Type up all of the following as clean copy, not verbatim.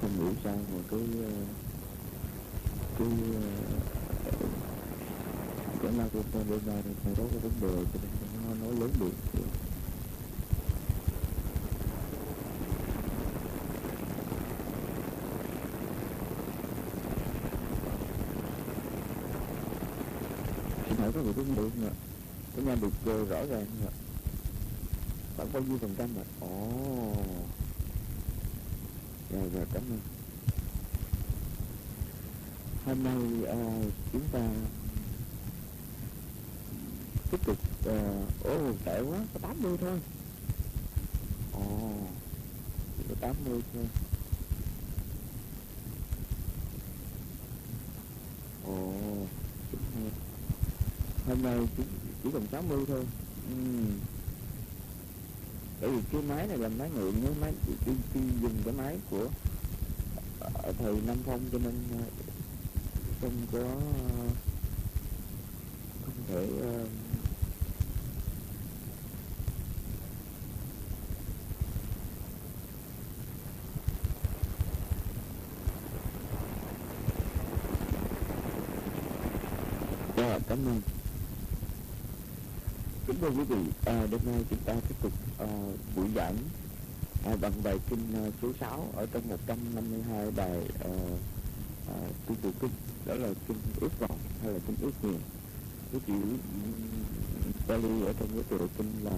không hiểu sao mà cái cái microphone bên này nó có cái vấn đề cho nên nó nói lớn được. Xin hỏi có người có được không ạ? Có nghe được rõ ràng không ạ? Khoảng bao nhiêu phần trăm ạ? Ồ, rồi cảm ơn. Hôm nay chúng ta tiếp tục tệ quá, có 80 thôi. Chỉ có 80 thôi. Hôm nay chỉ còn 60 thôi. Bởi vì cái máy này là máy ngượng nhé, máy đi dùng cái máy của thầy Nam Phong cho nên không thể cảm ơn. Kính thưa quý vị, đêm nay chúng ta tiếp tục buổi giảng bằng bài kinh số 6 ở trong 152 bài tu bộ kinh, đó là kinh ước vọng hay là kinh ước nguyện. Cái chữ Pali ở trong cái tựa kinh là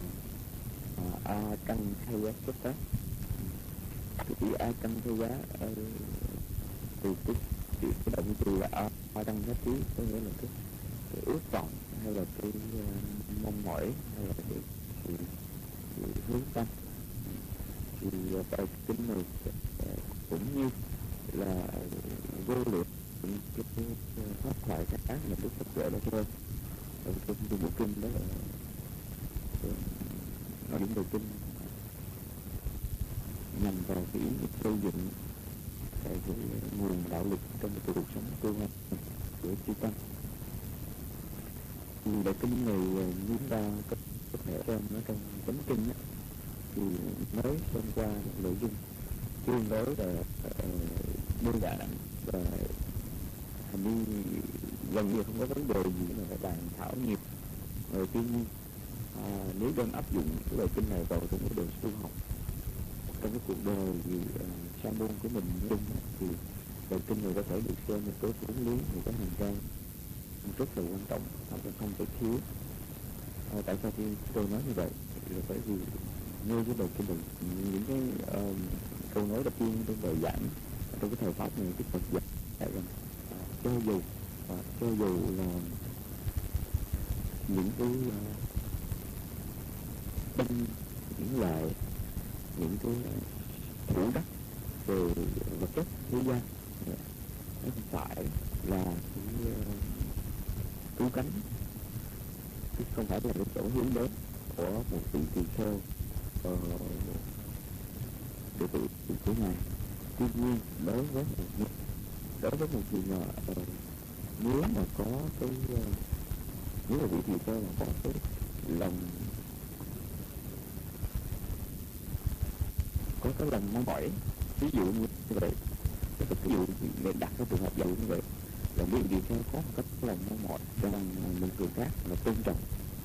A Tăng Thay Giá Xuất Phát. Cái chữ A Tăng Thay Giá từ cái động từ là A Tăng Giá Tí, có nghĩa là cái ước vọng hay là cái mong mỏi hay là cái hướng tâm. Thì bài kinh này cũng như là vô lượng cái pháp thoại khác mà Đức Phật dạy đó thôi. Ở trong bộ kinh đó là những bài kinh nhằm vào cái xây dựng cái nguồn đạo lực trong cái cuộc sống tu hành của chư tăng. Thì bài kinh này như chúng ta có thể xem nó trong chánh kinh á, thì mới xem qua nội dung tương đối là đơn giản và hình như gần như không có vấn đề gì mà phải bàn thảo nhiều. Tuy nhiên nếu đang áp dụng cái bài kinh này vào trong cái đời tu học, trong cái cuộc đời sa môn của mình chung, thì bài kinh này có thể được xem một cái cuốn lý, một cái hành trang rất là quan trọng, không thể thiếu. Tại sao khi tôi nói như vậy là bởi vì ngay cái bài kinh này, những cái câu nói đầu tiên trong bài giảng trong cái thời pháp này, Đức Phật dạy rằng cho dù là những cái những loại những cái thủ đắc về vật chất thế gian, nó không phải là cái cứu cánh, chứ không phải là cái chỗ hướng đến của một vị tỳ kheo để tự của ngài. Tuy nhiên đối với một người mà nếu mà có cái nếu mà vị tỳ kheo mà có cái lòng mong mỏi, ví dụ như vậy, ví dụ để đặt cái trường hợp dạy như vậy là vị tỳ kheo có một cái lòng mong mỏi rằng một người khác là tôn trọng,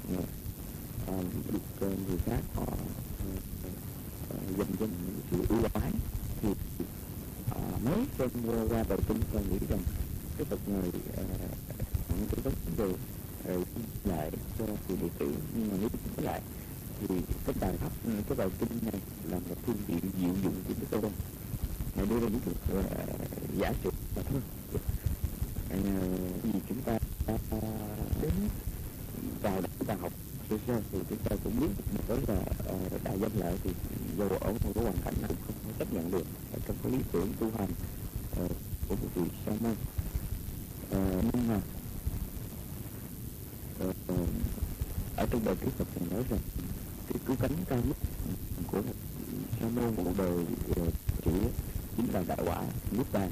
được người khác họ dành cho những sự ưu ái, thì mới xem qua bài kinh tôi nghĩ rằng cái Phật này những cái vấn đề lại cho người đệ tử. Nhưng mà nếu nói lại thì cái bài kinh này là một phương tiện diệu dụng của Đức Phật. Ngài đưa ra những cái giả sử mà thôi. Vì chúng ta đến vào học sơ thì chúng ta cũng biết đó là đại danh lợi thì dù ở một cái hoàn cảnh nào cũng không chấp nhận được trong cái lý tưởng tu hành của một vị sa môn. Nhưng mà ở trong bài Đức Phật nói rằng cái cứu cánh cao nhất của một sa môn một đời chỉ chính là đại quả niết bàn.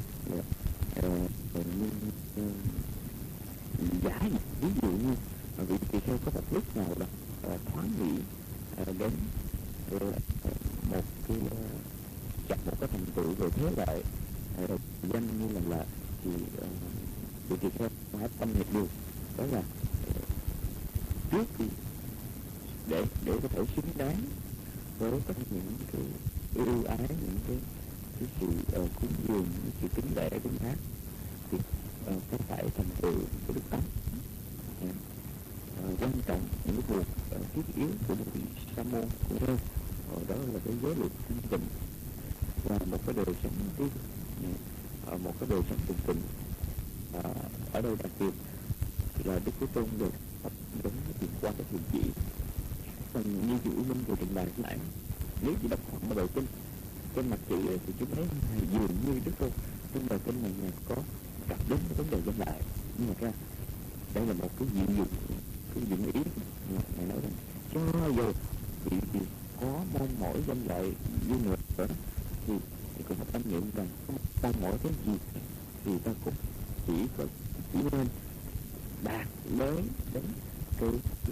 Giả ví dụ như vị tỳ kheo có một lúc nào đó thoáng nghĩ đến một cái chặt một cái thành tựu về thế lợi danh như là thì tụi chị theo hãy tâm niệm điều đó là trước thì để có thể xứng đáng với các những cái ưu ái, những cái sự cúng dường, những sự kính lễ kính thác thì phải thành tựu cái đức tánh quan trọng, những cái buộc thiết yếu của một vị sa môn của tôi, đó là cái giới luật thanh tịnh và một cái đời sống riêng, một cái đời sống tịnh tịnh. Ở đây đặc biệt là Đức Thế Tôn được tập đến vượt qua cái thiền chỉ. Còn như chị Minh vừa trình bày lại, nếu chị đọc khoảng bài kinh trên mặt chị thì chúng thấy dường như Đức Tôn trong bài kinh này có cặp đến cái vấn đề dân lại, nhưng mà ra đây là một cái dụng ý này nói rằng cho dù bị có mong mỏi danh lợi như nữa thì cũng phải tâm niệm rằng mong mỏi cái gì thì ta cũng chỉ nên đạt lớn đến cái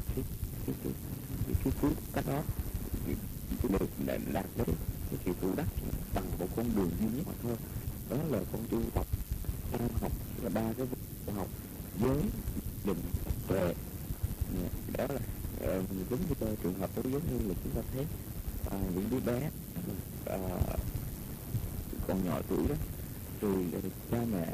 cuối cách đó được đạt đến cái sự tu đắc bằng một con đường duy nhất mà thôi, đó là con tu tập tam học, là ba cái học giới định tuệ. Đó là giống như trường hợp đó, giống như là chúng ta thấy những đứa bé còn nhỏ tuổi đó, rồi cha mẹ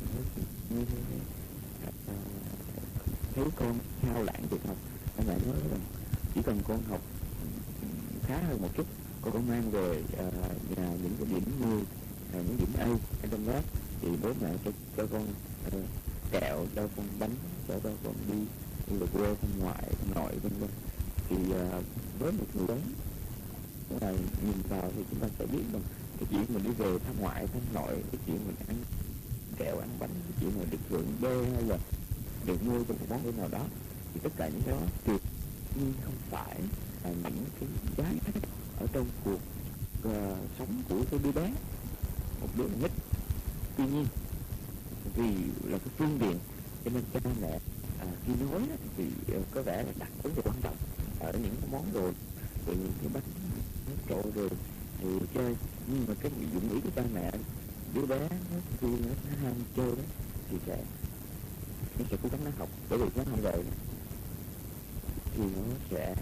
thấy con khao lãng việc học, cha mẹ nói rằng chỉ cần con học khá hơn một chút, con mang về nhà những cái điểm 10, những điểm A ở trong đó thì bố mẹ cho con kẹo, cho con bánh, cho con đi về quê thăm ngoại thăm nội vân vân. Thì với một người lớn là nhìn vào thì chúng ta sẽ biết rằng cái chuyện mình đi về thăm ngoại thăm nội, cái chuyện mình ăn kẹo ăn bánh, cái chuyện mình được hưởng bê hay là được mua trong một món đồ nào đó, thì tất cả những cái đó tuyệt nhiên không phải là những cái giá trị ở trong cuộc sống của cái đứa bé, một đứa nít. Tuy nhiên vì là cái phương tiện cho nên cha mẹ khi nói thì có vẻ là đặt vấn đề quan trọng ở những cái món đồ, rồi những cái bánh trộn rồi thì chơi, nhưng mà cái dụng ý của cha mẹ đứa bé khi nó ham chơi đó thì nó sẽ cố gắng nó học, bởi vì nó không rồi thì nó sẽ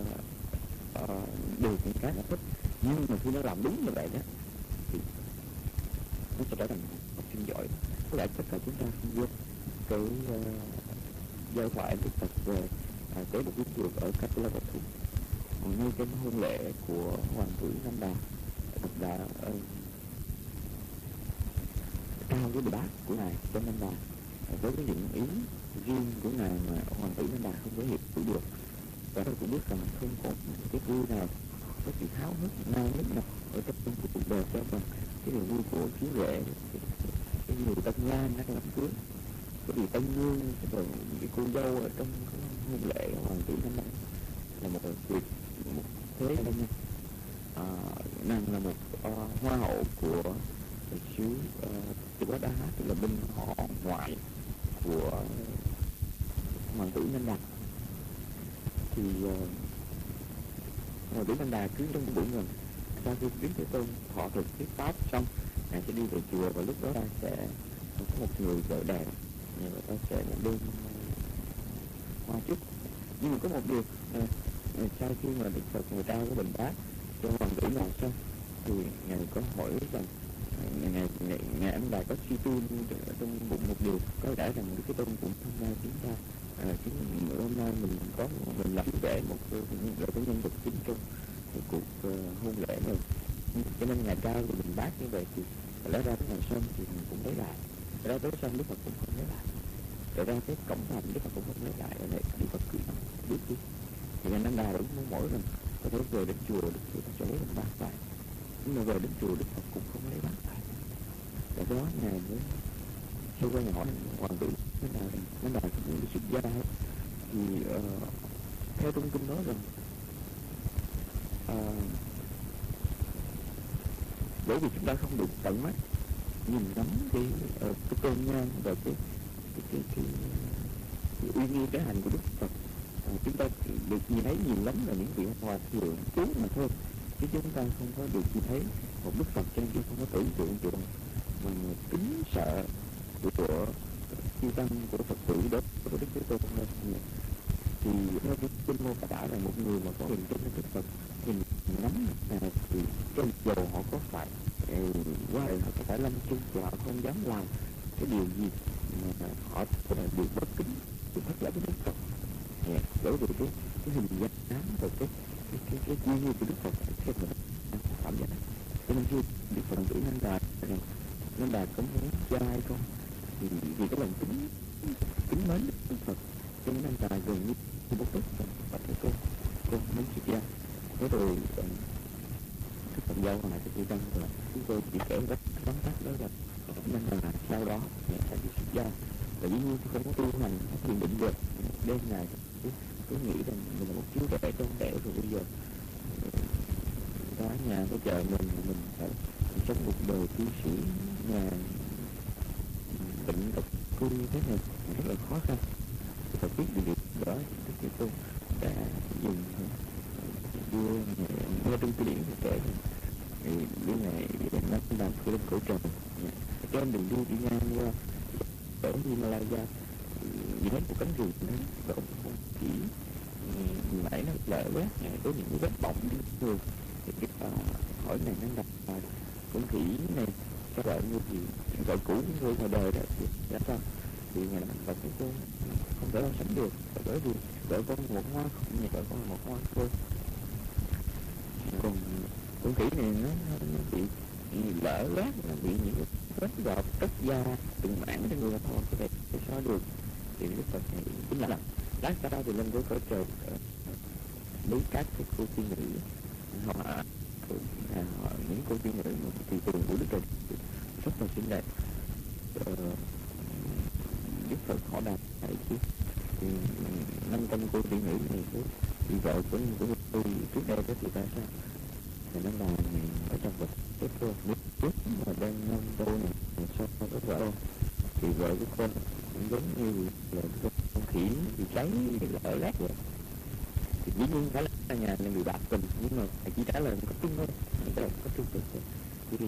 được những cái nó thích, nhưng mà khi nó làm đúng như vậy đó thì nó sẽ trở thành học sinh giỏi. Có lẽ tất cả chúng ta không biết cái giai thoại đức Phật về tế một quốc vượt ở Kapilavatthu. Còn ngay cái hôn lễ của hoàng tử Nam Đà, Phật đã trao cái bát của ngài cho Nam Đà với cái dụng ý riêng của ngài mà hoàng tử Nam Đà không có hiểu được. Và tôi cũng biết rằng không có cái vui nào có sự háo hức nao nức nào ở trong cuộc đời cho bằng cái niềm vui của chú rể, cái người tân lang đang làm cưới, cái gì tân nương, rồi cái cô dâu ở trong hôn lễ hoàng tử Nam Đà là một việc, một thế đây nha. Nàng là một hoa hậu của xứ Bá Đá, tức là bên họ ngoại của hoàng tử Nam Đà. Thì hoàng tử Nam Đà cứ trong buổi gần sau khi Đức Thế Tôn thọ thực thuyết pháp xong, ngài sẽ đi về chùa, và lúc đó ta sẽ có một người vợ đẹp, người ta sẽ đem hoa chúc. Nhưng mà có một điều, sau khi mà Đức Phật người trao cái bình bát cho hoàng tử nào xong thì ngài có hỏi rằng ngài Anh Đà có suy tu trong bụng một điều, có lẽ rằng Đức Thế Tôn cũng tham gia chúng ta hôm nay mình làm để một cái nhân vật chính trong cuộc hôn lễ này, cho nên ngài trao rồi mình bác như vậy thì lẽ ra cái ngày xong thì mình cũng lấy lại, lẽ ra tới xong Đức Phật cũng không lấy lại, lẽ ra cái cổng thành Đức Phật cũng không lấy lại, ở đây Đức Phật cứ biết đi. Thì ngài Nam Đà cũng mong mỏi rằng có thể về đến chùa Đức Phật sẽ lấy mình bác lại, nhưng mà về đến chùa Đức Phật cũng không lấy bác lại. Để đó ngài mới sau qua nhà hỏi hoàng tử Nam Đà cũng đi xuất gia hết. Thì theo trong kinh nói rằng bởi vì chúng ta không được tận mắt nhìn ngắm cái tôn nhang và cái uy nghi cái hành của Đức Phật, chúng ta được nhìn thấy nhiều lắm là những vị hòa thượng chú mà thôi, chứ chúng ta không có được nhìn thấy một Đức Phật trên kia, không có tưởng tượng được mà kính sợ của chư tăng, của Phật tử đối với Đức Thế Tôn lên. Thì theo kinh mô tả là một người mà có niềm tin với Đức Phật nhìn ngắm thì trong dầu họ có phải qua đời họ có phải lâm chung thì họ không dám làm cái điều gì mà họ được bất kính, được thất lễ với Đức Phật. Bởi vì cái hình dáng rồi cái chi như của Đức Phật xem là cảm giác. Cho nên khi Đức Phật gửi Nam Đà rằng Nam Đà có muốn cha hay không, thì vì cái lòng kính mến Đức Phật cho nên Nam Đà gần như một lúc và thầy cô muốn xuất gia. Thế rồi cái phần giao lại cho chị Đăng là chúng tôi chỉ kể rất vắn tắt đó là Nam Đà sau đó sẽ đi xuất gia. Và dĩ nhiên tôi không có tu hành thiền định được đêm này. Tôi nghĩ rằng mình là một chú trẻ trong đẻo rồi, bây giờ ở nhà có chờ mình phải sống một đời tu sĩ nhà bệnh tật cư như thế này rất là khó khăn. Tôi phải biết điều đó. Đức Thế Tôn đã dùng đưa nghe trong cái điển kể thì lúc này nó làm cái lên cổ trời cho em đừng đi ngang qua ở Himalaya vì hết một cánh rừng nó không chỉ nãy nó lỡ quét có những cái vết bỏng trên người. Thì cái hỏi này nó đặt con khỉ này các vợ như thì vợ cũ của người ngoài đời đó thì đã sao thì ngày nào vợ của cô không thể lo sánh được, bởi vì vợ con một hoa không, nhà vợ con là một hoa thôi. Còn con khỉ này nó bị lỡ lát, nó bị những cái vết gọt tất da từng mảng trên người thôi, có thể so được. Thì Đức Phật này chính là lát sau đó thì lên với cõi trời lấy các cái cô tiên nữ họ những cô tiên nữ thì tường của Đức Trời rất là xinh đẹp. Đức Phật họ đạt tại chứ thì 500 cô tiên nữ này thì vợ của tôi trước đây đó thì tại sao thì nó là ở trong vật cái cô nước mà đang ngâm tôi này so với vợ thì vợ của con cũng giống như là con khỉ bị cháy lỡ lát vậy. Thì dĩ nhiên phải là nhà này bị bạc tình, nhưng mà chỉ trả lời có tiếng thôi, trả lời có tiếng thôi. Thì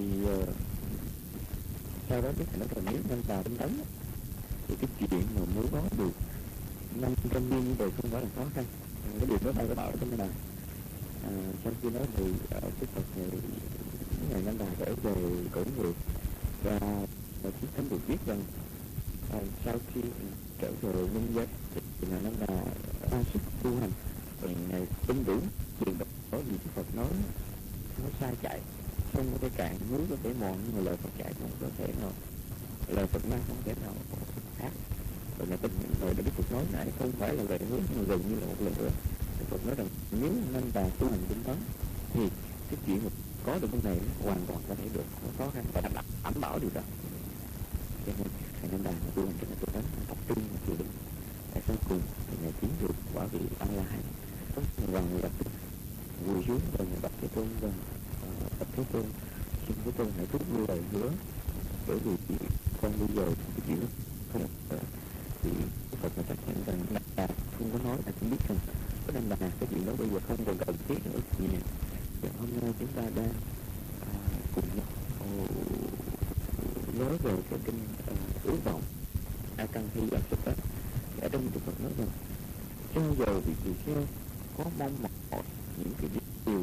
sau đó biết nó còn nếu nên vào bên tấn thì cái chuyện mà muốn có được 500 viên như vậy không phải là khó khăn. Cái điều đó ta có bảo trong này sau khi nói thì Đức Phật này ngày Nam Đà trở về cõi người và Đức Thánh được biết rằng sau khi trở về nhân giới thì ngày Nam Đà ra sức tu hành. Rồi ngày tin tưởng chuyện đó vì Đức Phật nói nó sai chạy, không có thể cạn, núi có thể mòn nhưng mà lời Phật chạy không có thể nào, lời Phật nói không thể nào khác. Rồi ngày tin rồi Đức Phật nói nãy không phải là lời hứa mà gần như là một lời hứa. Đức Phật nói rằng nếu Nam Đà tu hành tinh tấn thì cái chuyện mà có được cái này hoàn toàn có thể được, không khó khăn và đảm bảo điều đó. Cho nên ngày Nam Đà tu hành tinh tấn tập trung và chịu đựng. Tại sau cùng thì ngày tiến được quả vị A La Hán. Và người đặt vui xuống và người bạch Thế Tôn và bạch Thế Tôn xin Thế Tôn hãy thúc nuôi lời hứa, bởi vì con bây giờ cái chuyện không thì Phật mà chắc chắn rằng là không có nói, là cũng biết rằng có đang là cái chuyện đó bây giờ không còn cần thiết nữa. Vì và hôm nay chúng ta đang cùng nhau nói về cái kinh ước vọng A Tăng Hy Lạc Sụp đó. Ở trong Đức Phật nói rằng cho dầu vị tỳ kheo có mong mỏi những cái điều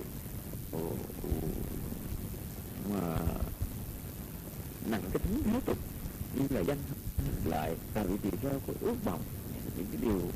mà nặng cái tính thế tục như là danh lại và vị tỳ kheo có ước vọng những cái điều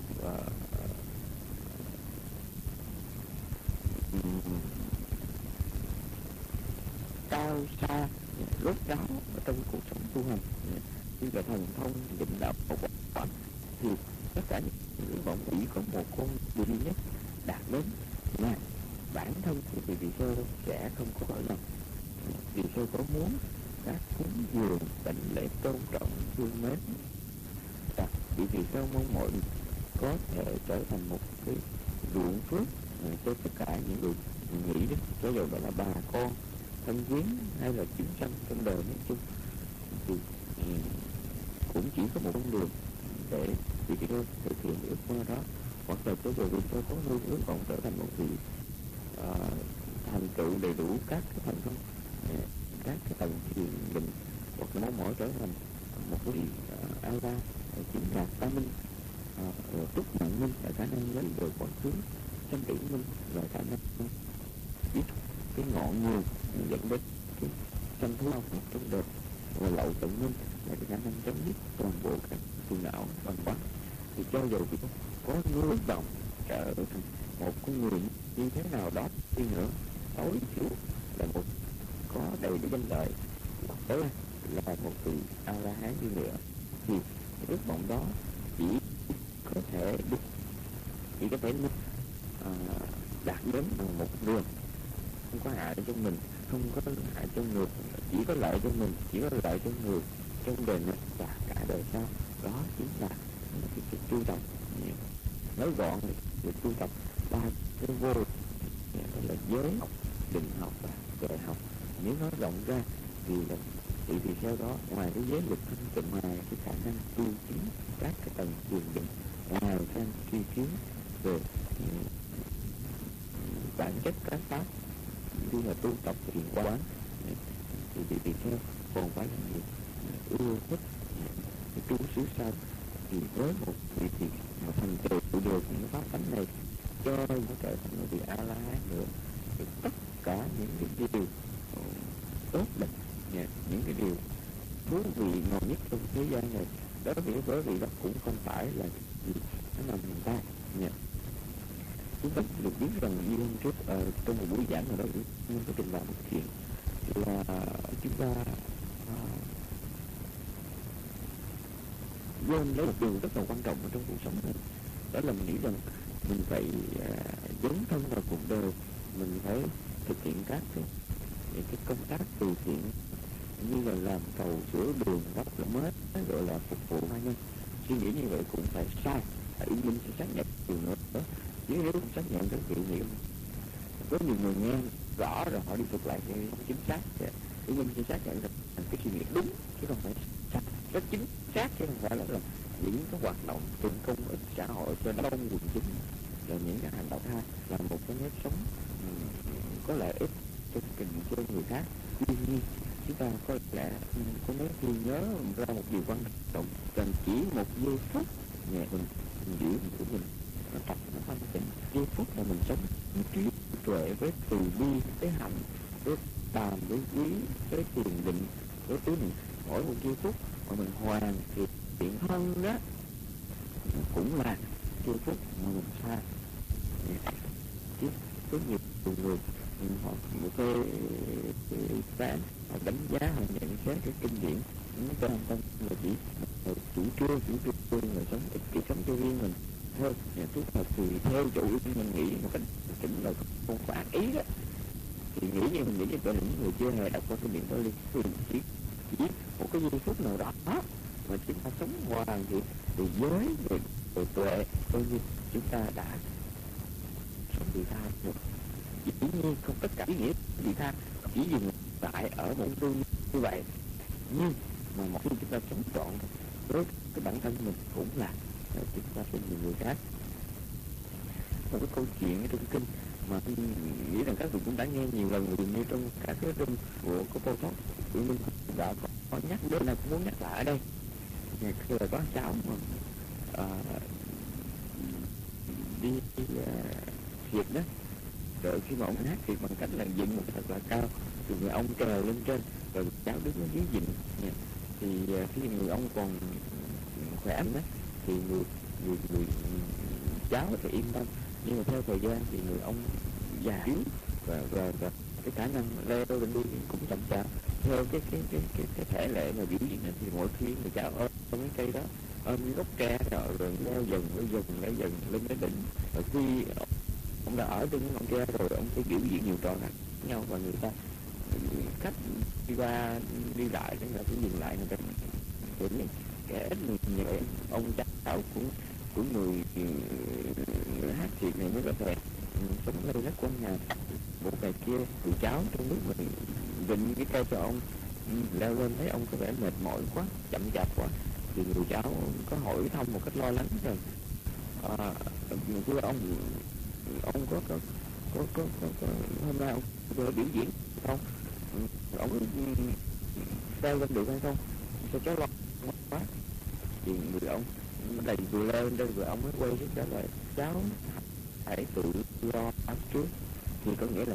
cao xa rốt ráo ở trong cuộc sống tu hành như là thần thông định đạo quả, thì tất cả những ước vọng chỉ có một con duy nhất đạt đến là bản thân của vị tỳ kheo sẽ không có khỏi lòng. Tỳ kheo có muốn các cúng dường đảnh lễ tôn trọng thương mến, vị tỳ kheo mong mọi có thể trở thành một cái ruộng phước cho tất cả những người nghĩ đến, cho dù đó là bà con thân quyến hay là chúng sanh trong đời nói chung, thì cũng chỉ có một con đường để vị tỳ kheo thực hiện ước mơ đó. Hoặc là cho dù vị tỳ kheo có nuôi ước vọng trở thành một vị thành trụ đầy đủ các cái thần thông, các cái tầng thiền định, hoặc là mong mỏi trở thành một cái Allah, chính là tam minh, túc mạng minh là khả năng lấy được quá khứ, sanh tử minh là khả năng biết cái ngọn nguồn dẫn đến cái sanh thú học trong đời, và lậu tận minh là cái khả năng chấm dứt toàn bộ các phiền não bằng quán. Thì cho dù có ngứa vọng trở thành một con người như thế nào đó đi nữa, tối thiểu là một có đầy đủ danh lợi, đó là một vị A La Hán đi nữa, thì ước vọng đó chỉ có thể được, chỉ có thể đạt đến một đường, không có hại cho mình, không có hại cho người, chỉ có lợi cho mình, chỉ có lợi cho người trong đời này và cả đời sau. Đó chính là cái tu tập. Nói gọn thì tu tập ba cái vô, đó là giới học, định học và tuệ học. Nếu nói rộng ra thì theo đó, ngoài cái giới lực thanh tịnh, ngoài cái khả năng tu chứng các cái tầng thiền định, ngoài sang suy kiến về bản chất các pháp như là tu tập thiền quán, thì theo còn phải là gì ưa thích cái tu xứ sao. Thì với một vị thì mà thành tựu được những pháp tánh này, cho nó trở thành một vị A La Hán nữa, thì tất cả những cái điều tốt đẹp, những cái điều thú vị ngầu nhất trong thế gian này, bởi vì đó cũng không phải là gì nó nằm mình ta. Chúng ta được biết rằng như hôm trước trong một buổi giảng nào đó mình có trình bày một chuyện là chúng ta quên lấy một điều rất là quan trọng ở trong cuộc sống này. Đó là mình nghĩ rằng mình phải dấn thân vào cuộc đời, mình phải thực hiện các cái công tác từ thiện, như là làm cầu, sửa đường, đắp lỗ mới, gọi là phục vụ tha nhân. Suy nghĩ như vậy cũng phải sai, ý minh sẽ xác nhận điều nữa đó. Chứ nếu không xác nhận các vị hiểu, có nhiều người nghe rõ rồi họ đi thuật lại cái chính xác, ý minh sẽ xác nhận rằng cái suy nghĩ đúng chứ không phải sai, rất chính xác, chứ không phải là những cái hoạt động tụng công ích xã hội cho đông quần chúng, là những cái hành động tha là một cái nếp sống có lợi ích cho người khác. Tuy nhiên chúng ta có lẽ có mấy khi nhớ ra một điều quan trọng, cần chỉ một giây phút mình giữ của mình nó tập nó thanh tịnh. Giây phút là mình sống trí tuệ với từ bi, với hạnh, với tàm, với quý, với thiền định, với tứ niệm. Mỗi một giây phút mà mình hoàn thiện hơn đó cũng là giây phút mà mình xa. Chứ có nhiều người họ phê phán, họ đánh giá, họ nhận xét cái kinh điển, nó cho tâm là chỉ chủ trương là sống ích kỷ, sống cho riêng mình thôi, thuốc là tùy theo chủ ý mình nghĩ một cách chính là không có ác ý đó. Thì nghĩ như mình nghĩ như vậy là những người chưa hề đọc qua kinh điển đó liền, chỉ một cái giây phút nào đó mà chúng ta sống hoàn thiện thì giới về tuệ, coi như chúng ta đã sống vị tha được. Dĩ nhiên không tất cả ý nghĩa vị tha chỉ dừng lại ở một tư như vậy, nhưng mà một khi chúng ta sống trọn với cái bản thân mình cũng là chúng ta sẽ nhìn người khác. Một cái câu chuyện trong kinh mà tôi nghĩ rằng các vị cũng đã nghe nhiều lần, vì như trong cả cái rung của Pol Pot tụi mình đã có nhắc đến, là cũng muốn nhắc lại ở đây. Khi là có cháu mà đi thiệt đó, rồi khi mà ông hát thiệt bằng cách là dựng một cái thật là cao, thì người ông trèo lên trên, rồi cháu đứng ở dưới dựng. Thì khi người ông còn khỏe đó thì người cháu thì yên tâm, nhưng mà theo thời gian thì người ông già yếu và cái khả năng leo lên đi cũng chậm chạp. Theo cái thể lệ mà biểu diễn này, thì mỗi khi người cháu ôm cái cây đó, ôm cái gốc tre rồi leo dần lên cái đỉnh, và khi ông đã ở trên ngọn tre rồi, ông sẽ biểu diễn nhiều trò khác nhau, và người ta khách đi qua đi lại nên là phải dừng lại, người ta những kẻ ít như vậy. Ông cháu của người hát thiệt này mới có thể sống lên rất quan nhà. Một ngày kia tụi cháu trong lúc mình vịnh cái cây cho ông leo lên, thấy ông có vẻ mệt mỏi quá, chậm chạp quá, thì người cháu có hỏi thăm một cách lo lắng rằng thưa ông có hôm nay ông có vừa biểu diễn không? Ông leo lên được hay không? Sao cháu lo quá? Thì người ông đầy vừa leo lên đây vừa ông mới quay xuống trả lời cháu hãy tự lo trước. Thì có nghĩa là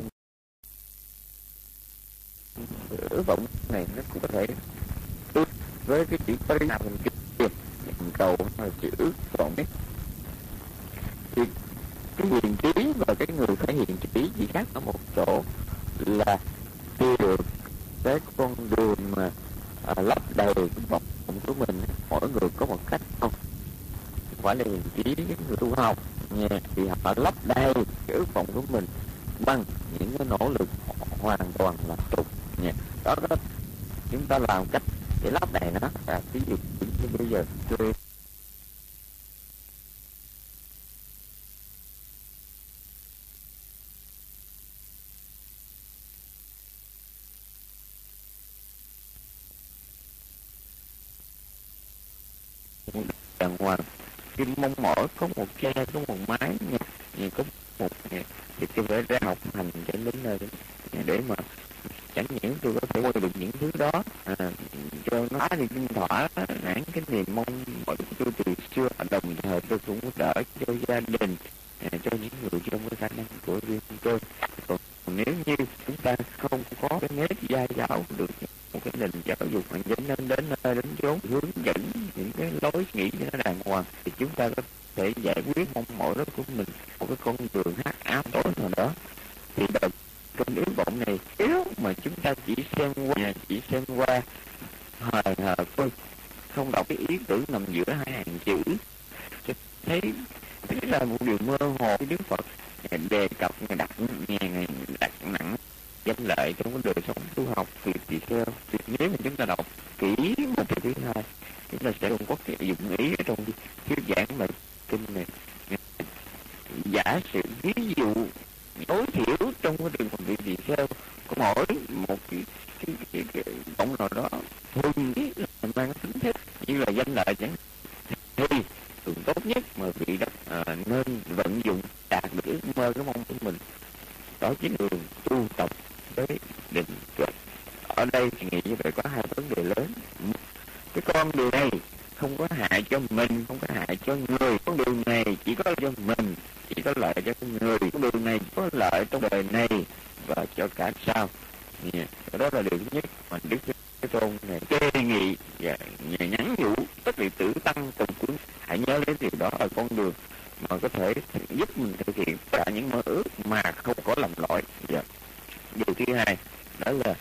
ước vọng này nó cũng có thể ước với cái chữ có nào mình kia mình cầu mà chữ ước vọng ấy, thì cái hiền trí và cái người phải hiền trí chỉ khác ở một chỗ là đi được cái con đường mà lấp đầy cái vọng của mình. Mỗi người có một cách không phải là hiền trí cái người tu học nha, thì họ lấp đầy cái ước vọng của mình bằng những cái nỗ lực hoàn toàn là tục nha. Đó chúng ta làm cách để lấp đầy nó. Ví dụ như bây giờ tôi đàng hoàng, cái mong mỏi có một cha có một mái nha, có một thì tôi phải ra học hành cho đến nơi để mà chẳng những tôi có thể quay được những thứ đó cho nó thì thỏa mãn cái niềm mong mỏi của tôi từ xưa. Đồng thời tôi cũng đỡ cho gia đình, cho những người trong cái khả năng của riêng tôi. Còn nếu như chúng ta không có cái nếp gia giáo được một cái nền giáo dục mà dẫn đến nơi đến chốn hướng dẫn những cái lối nghĩ cho nó đàng hoàng, thì chúng ta có thể giải quyết mong mỏi đó của mình một cái con đường hắc ám tối nào đó. Thì cơn ước vọng này nếu mà chúng ta chỉ xem qua hời hợt thôi, không đọc cái ý tưởng nằm giữa hai hàng chữ, thấy là một điều mơ hồ. Đức Phật đề cập ngày đặt nặng danh lợi trong cái đời sống tu học việc tỳ kheo. Thì nếu mà chúng ta đọc kỹ một cái thứ hai, chúng ta sẽ không có cái dụng ý ở trong thuyết giảng bài kinh này. Giả sử ví dụ tối thiểu trong cái đường vị tỳ kheo có mỗi một cái động nào đó thuần là mang tính chất như là danh lợi chẳng, thì thường tốt nhất mà vị đó nên vận dụng đạt được ước mơ cái mong của mình, đó chính là đường tu tập với định tuệ. Ở đây thì nghĩ như vậy có hai vấn đề lớn. Cái con đường này không có hại cho mình, không có hại cho người. Con đường này chỉ có lợi cho mình, chỉ có lợi cho người. Con đường này có lợi trong đời này và cho cả sau. Đó là điều thứ nhất mà Đức Thế Tôn này đề nghị và nhắn nhủ tất vị tử tăng cùng cuốn hãy nhớ đến điều đó là con đường mà có thể giúp mình thực hiện cả những mơ ước mà không có lầm lỗi. Điều thứ hai đó là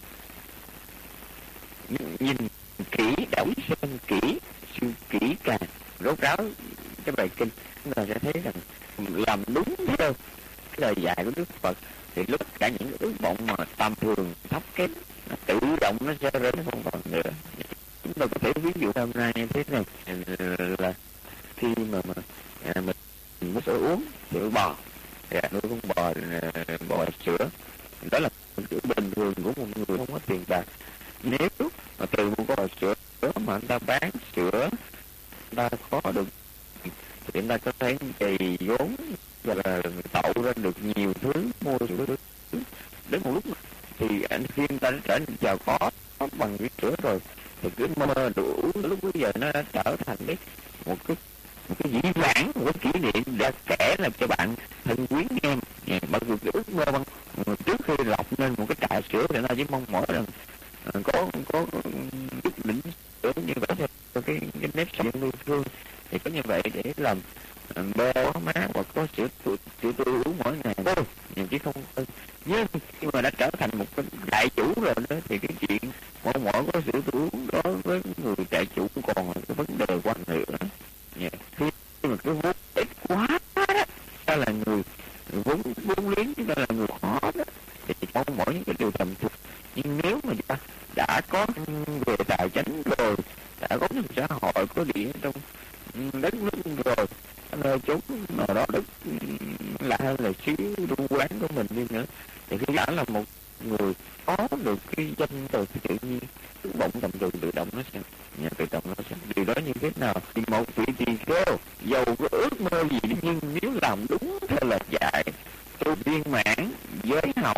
nhìn kỹ, đảo xem kỹ, suy kỹ càng rốt ráo cái bài kinh, chúng ta sẽ thấy rằng làm đúng theo cái lời dạy của Đức Phật thì lúc cả những ước vọng mà tầm thường thấp kém nó tự động nó sẽ đến, nó không còn nữa. Chúng ta có thể ví dụ hôm nay như thế này là khi mà mình muốn uống sữa bò, nuôi con bò sữa, đó là kiểu bình thường của một người không có tiền bạc. Nếu mà từ một con bò sữa mà anh ta bán sữa, anh ta khó được thì anh ta có thể đầy vốn và là tạo ra được nhiều thứ mua sữa. Đến một lúc thì khi anh ta đã trở nên giàu có bằng cái sữa rồi thì cứ mơ đủ, lúc bây giờ nó đã trở thành một cái dĩ vãng, một cái kỷ niệm đã kể làm cho bạn thân quyến em. Mặc dù cái ước mơ bằng trước khi lọc nên một cái trà sữa thì nó chỉ mong mỏi rằng có chút đỉnh sữa như vậy cho cái nếp sống nuôi thương, thì có như vậy để làm bê má hoặc có sữa tôi uống mỗi ngày thôi, chứ không. Nhưng khi mà đã trở thành một cái đại chủ rồi đó thì cái chuyện mong mỏi có sữa tôi uống đó với người đại chủ còn là cái vấn đề quan nữa. Khi mà cái vốn ít quá đó, ta là người vốn liếng, chúng ta là người khó đó, thì mong mỏi những cái điều tầm thường. Nhưng nếu mà chúng ta đã có về tài chính rồi, đã có trong xã hội, có điện trong đất nước rồi, nơi chốn nào đó đất lạ hơn là xứ ru quán của mình đi nữa, thì khi đã là một người có được cái danh từ thì tự nhiên cái bỗng tầm thường tự động nó sẽ điều đó như thế nào. Thì một vị tỳ kheo dầu có ước mơ gì đi, nhưng nếu làm đúng theo lời dạy tu viên mãn giới học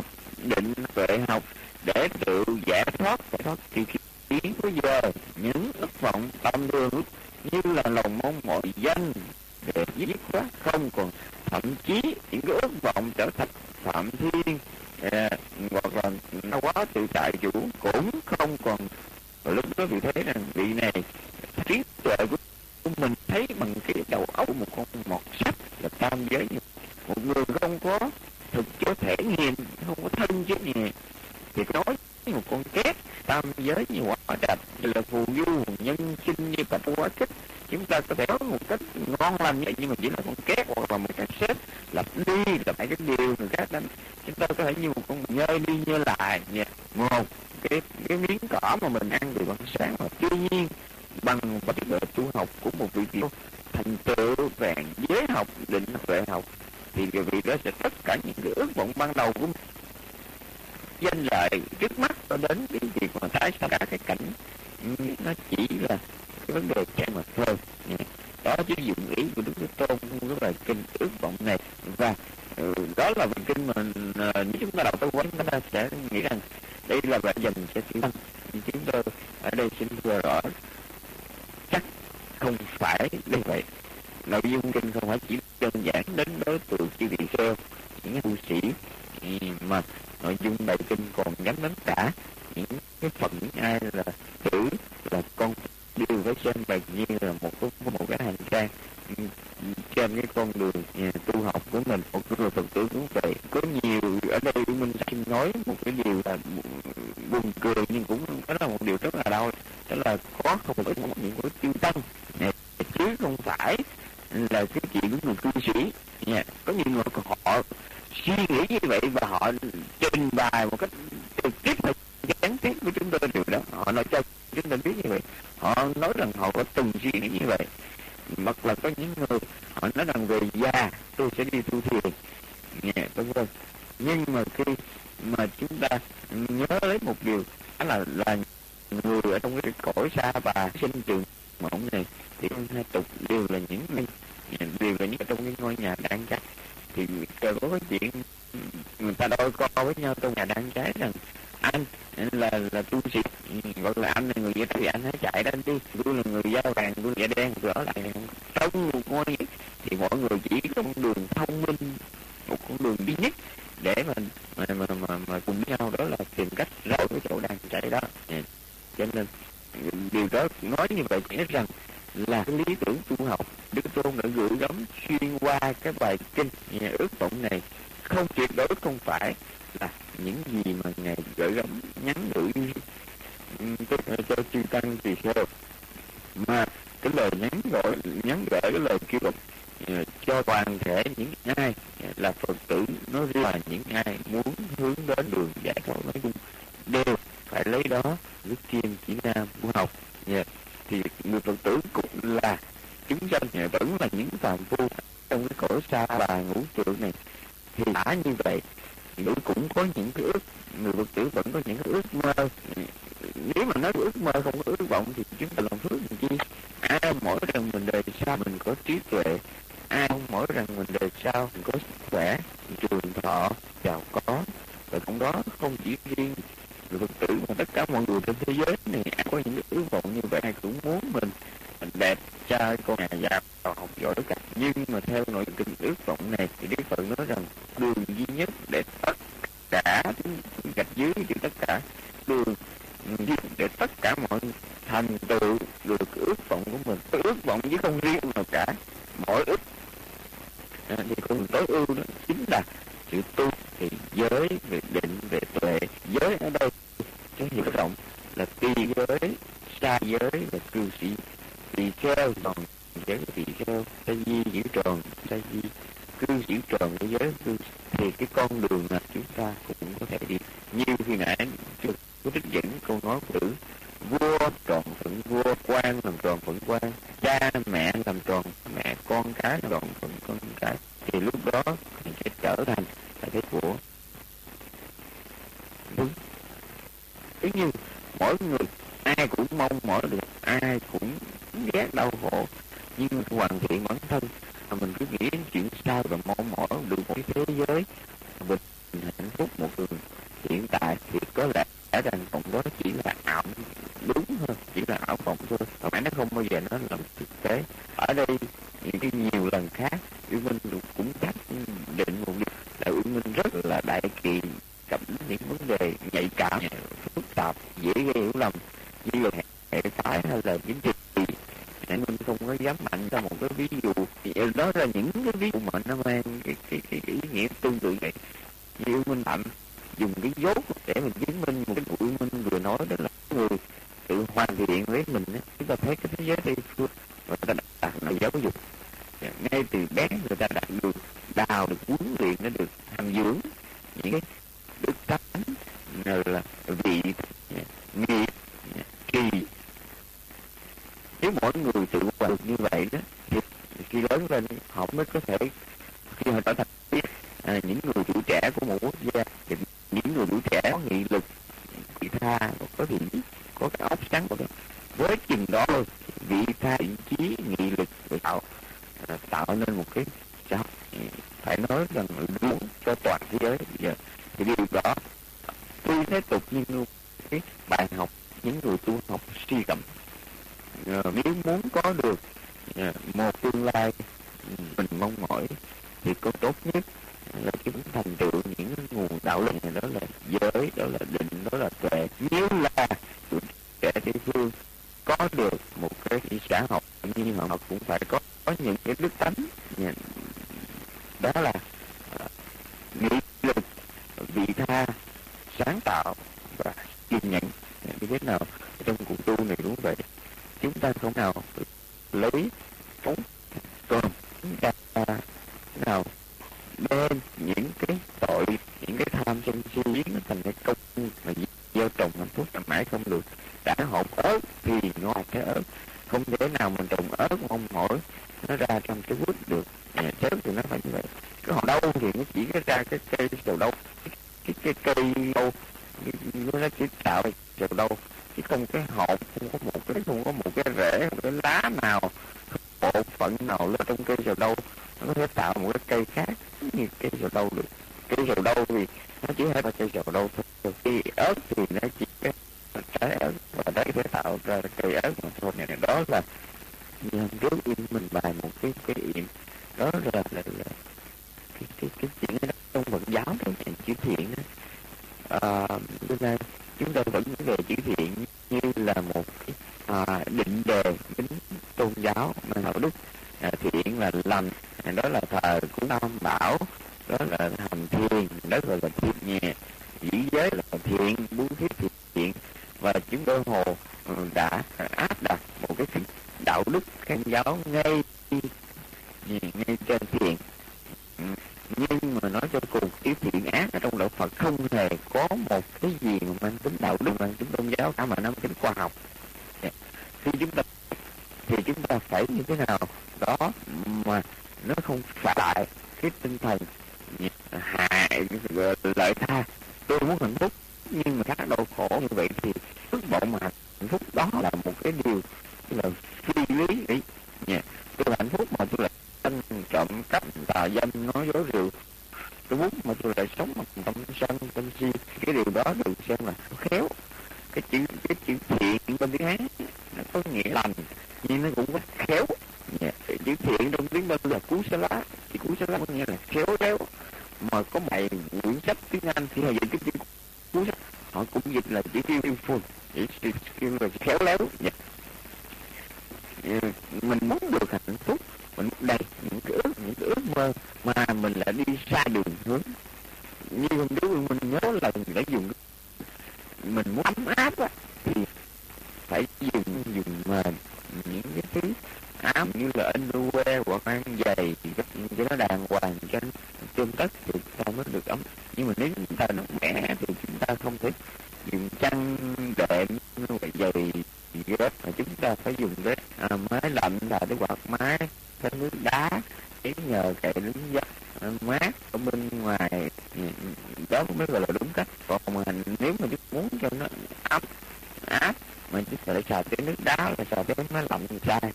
định tuệ học để tự giải thoát thì khiến bây giờ những ước vọng tâm đường như là lòng mong mỏi danh để giết quá không còn, thậm chí những cái ước vọng trở thành phạm thiên, hoặc là nó quá tự tại chủ cũng không còn. Và lúc đó vì thế rằng vị này trí tuệ của mình thấy bằng cái đầu óc của một con mọt sách là tam giới. Một người không có thực cho thể nghiệm, không có thân chứ gì, thì nói một con két tam giới như quả trạch, như là phù du nhân sinh như bạch quá kích. Chúng ta có thể nói một cách ngon lành vậy, nhưng mà chỉ là con két hoặc là một cái xếp lặp đi lặp lại cái điều người khác đó. Chúng ta có thể như một con nhơi đi nhơi lại một cái miếng cỏ mà mình ăn từ ban sáng, mà tuy nhiên bằng một cái bệ tu học của một vị tiểu thành tựu vẹn giới học định tuệ học, thì vị đó sẽ tất cả những cái ước vọng ban đầu của mình, danh lợi trước mắt cho đến cái việc mà tái xa cả cái cảnh, nó chỉ là cái vấn đề chạy mà thôi. Đó chứ dụng ý của Đức Thế Tôn trong cái bài kinh ước vọng này. Và đó là bài kinh mà nếu chúng ta đọc tới quán, chúng ta sẽ nghĩ rằng đây là bài dành cho siêu tăng. Chúng tôi ở đây xin thừa rõ chắc không phải như vậy. Nội dung kinh không phải chỉ đơn giản đến đối tượng chư vị kheo, những tu sĩ, mà nội dung bài kinh còn nhắm đến cả những cái phận những ai là tử, là con đều phải xem bài như là một cái hành trang trên cái con đường tu học của mình. Một người Phật tử cũng vậy. Có nhiều ở đây mình xin nói một cái điều là buồn cười, nhưng cũng đó là một điều rất là đau, đó là có không phải một những cái tiêu tăng chứ không phải là cái chuyện của người cư sĩ nha. Có nhiều người họ suy nghĩ như vậy và họ trình bày một cách trực tiếp và gián tiếp với chúng tôi điều đó. Họ nói cho chúng tôi biết như vậy. Họ nói rằng họ có từng suy nghĩ như vậy. Hoặc là có những người họ nói rằng về già tôi sẽ đi tu thiền, vân vân. Nhưng mà khi mà chúng ta nhớ lấy một điều, đó là người ở trong cái cõi xa và sinh trường mộng này thì hai tục đều là những ở trong cái ngôi nhà đang cháy. Thì có cái chuyện người ta đôi co với nhau trong nhà đang cháy rằng anh là tu sĩ, gọi là anh là người da thì anh hãy chạy đến đi, tôi là người da vàng, tôi da đen, tôi ở lại trong một ngôi. Thì mọi người chỉ có một đường thông minh, một con đường duy nhất để mà cùng với nhau, đó là tìm cách ra cái chỗ đang cháy đó. Cho nên điều đó nói như vậy chỉ rằng là cái lý tưởng tu học Đức Tôn đã gửi gắm xuyên qua cái bài kinh ước vọng này, không tuyệt đối không phải là những gì mà ngài gửi gắm nhắn gửi cho chư tăng tỳ kheo, mà cái lời nhắn gửi cái lời kêu gọi cho toàn thể những ai là Phật tử, nói riêng là những ai muốn hướng đến đường giải thoát nói chung, đều phải lấy đó đức kim chỉ nam của học. Thì người Phật tử cũng là chúng sanh, vẫn là những phàm phu trong cái cõi xa bà ngũ trượng này. Thì đã như vậy, người cũng có những cái ước, người Phật tử vẫn có những cái ước mơ. Nếu mà nói ước mơ không có ước vọng thì chúng ta làm phước làm chi? Ai mỗi rằng mình đời sau mình có trí tuệ, ai không mỗi rằng mình đời sau mình có sức khỏe, trường thọ, giàu có. Và trong đó không chỉ riêng người Phật tử mà tất cả mọi người trên thế giới này ai có những cái ước vọng như vậy, ai cũng muốn mình đẹp trai, con nhà giàu, học giỏi cả. Nhưng mà theo nội kinh ước vọng này thì Đức Phật nói rằng đường duy nhất để tất cả gạch dưới thì tất cả đường để tất cả mọi thành tựu được ước vọng của mình. Cái ước vọng chứ không riêng nào cả. Mỗi ước thì con tối ưu đó chính là sự tu, thì giới về định về tuệ. Giới ở đây cái hiểu rộng là tỳ giới, sa giới và cư sĩ. Tỳ kheo còn giới tỳ kheo, sa di giữ tròn sa di, cư sĩ tròn cái giới cư. Thì cái con đường là chúng ta cũng có thể đi. Như khi nãy chưa có trích dẫn câu nói của tử: vua tròn phận vua, quan làm tròn phận quan, cha mẹ làm tròn mẹ, con cái làm tròn phận con cái. Thì lúc đó mình sẽ trở thành là cái của đúng. Thế nhưng mỗi người ai cũng mong mỏi được, ai cũng ghét đau khổ, nhưng hoàn thiện bản thân mà mình cứ nghĩ đến chuyện sao và mong mỏi được một cái thế giới bình hạnh phúc, một người hiện tại thì có lẽ rằng vọng đó chỉ là ảo, đúng hơn, chỉ là ảo vọng thôi, còn nó không bao giờ nó là thực tế. Ở đây những cái nhiều lần khác Uyên Minh cũng xác định một điều là Uyên Minh rất là đại kỳ cập những vấn đề nhạy cảm, phức tạp, dễ gây hiểu lầm như là hệ phái hay là chính trị. Mình không có dám mạnh ra một cái ví dụ, đó là những cái ví dụ mà nó mang cái ý nghĩa tương tự vậy. Như Minh Phạm dùng cái dốt để mình chứng minh một cái bụi Minh vừa nói, đó là người tự hoàn thiện với mình á. Chúng ta thấy cái thế giới Tây phương người ta đặt là giáo dục, ngay từ bé người ta đặt được đào, được huấn luyện, nó được hàm dưỡng những cái đức tánh là vị, nghiệp, kỳ. Nếu mỗi người tự hoàn được như vậy đó thì khi lớn lên họ mới có thể, khi họ trở thành những người tuổi trẻ của một quốc gia, thì những người tuổi trẻ có nghị lực, vị tha, có thiện chí, có cái óc sáng, với chừng đó thôi, vị tha, thiện chí, nghị lực để tạo nên một cái xã hội phải nói rằng luôn cho toàn thế giới. Bây giờ thì điều đó tôi thế tục như cái bài học những người tu học suy gẫm, nếu muốn có được một tương lai mình mong mỏi thì có tốt nhất là chúng thành tựu những nguồn đạo lực này, đó là giới, đó là định, đó là tuệ. Nếu là tuổi trẻ Tây phương có được một cái xã hội như họ cũng phải có những cái đức tánh, đó là nghị lực, vị tha, sáng tạo và kiên nhẫn. Như thế nào trong cuộc tu này cũng vậy, chúng ta không nào lấy phóng còn chúng ta nào đem những cái tội, những cái tham sân si biến nó thành cái công mà gieo trồng hạnh phúc là mãi không được. Đã hột ớt thì ngoài cái ớt, không thể nào mình trồng ớt mong mỏi nó ra trong cái quýt được. Sớm thì nó phải như vậy. Cái hòn đau thì nó chỉ có ra cái cây sầu đâu, cái cây đâu nó chỉ tạo sầu đâu, chứ không cái hột, không có một cái rễ, một cái lá nào, bộ phận nào lên trong cây sầu đâu nó có thể tạo một cái cây khác như cây sầu đâu được. Cây sầu đâu thì nó chỉ hết là cây sầu đâu thôi. Cây ớt thì nó chỉ cái trái ớt và đấy phải tạo ra cây ớt mà thôi. Này đó là như hôm trước mình bài một cái điểm đó là cái chuyện đó trong Phật giáo, trong chữ thiện đó. Bữa nay chúng ta vẫn về chữ thiện như là một cái định đề tính tôn giáo mà đạo đức. Thiện là lành, đó là thờ cúng tam bảo, đó là hành thiền, đó gọi là thiện nhẹ. Giữ giới là thiện, bố thí thiện, và chúng tôi đã áp đặt một cái đạo đức khang giáo ngay trên thiện. Nhưng mà nói cho cùng, cái thiện ác ở trong đạo Phật không hề có một cái gì mà mang tính đạo đức, mang tính tôn giáo cả, mà nó mang tính khoa học. Khi chúng ta phải như thế nào đó mà nó không phải lại cái tinh thần hại lợi tha. Tôi muốn hạnh phúc nhưng mà khác đau khổ như vậy thì ước vọng mà hạnh phúc đó là một cái điều là phi lý. Tôi hạnh phúc mà tôi lại ăn trộm cắp, tà dâm, nói dối rượu, tôi muốn mà tôi lại sống bằng tâm sân tâm si, cái điều đó được xem là khéo. Cái chữ thiện bên tiếng Hán nó có nghĩa lành nhưng nó cũng có khéo. Chữ thiện trong tiếng Bên là cú sa lá, thì cú sa lá có nghĩa là khéo léo. Mà có bài quyển sách tiếng Anh thì họ dịch cái chữ cú sa, họ cũng dịch là chữ skillful, skill là khéo léo. Mình muốn được hạnh phúc, mình đầy những cái ước mơ mà mình lại đi sai đường hướng. Như hôm trước mình nhớ là mình đã dùng, mình muốn ấm áp á thì phải dùng mền, những cái thứ áo như là underwear hoặc mang giày cho nó đàng hoàng, cho chôm tất thì ta mới được ấm. Nhưng mà nếu chúng ta nó mẻ thì chúng ta không thể dùng chăn đệm hoặc giày gớt, mà chúng ta phải dùng cái máy lạnh là cái quạt máy cái nước đá để nhờ cậy đứng gió mát ở bên ngoài, đó mới gọi là đúng cách. Còn mà nếu mà chúng muốn cho nó ấm áp mà chúng ta lại xài cái nước đá, là xài cái máy lạnh thì sai.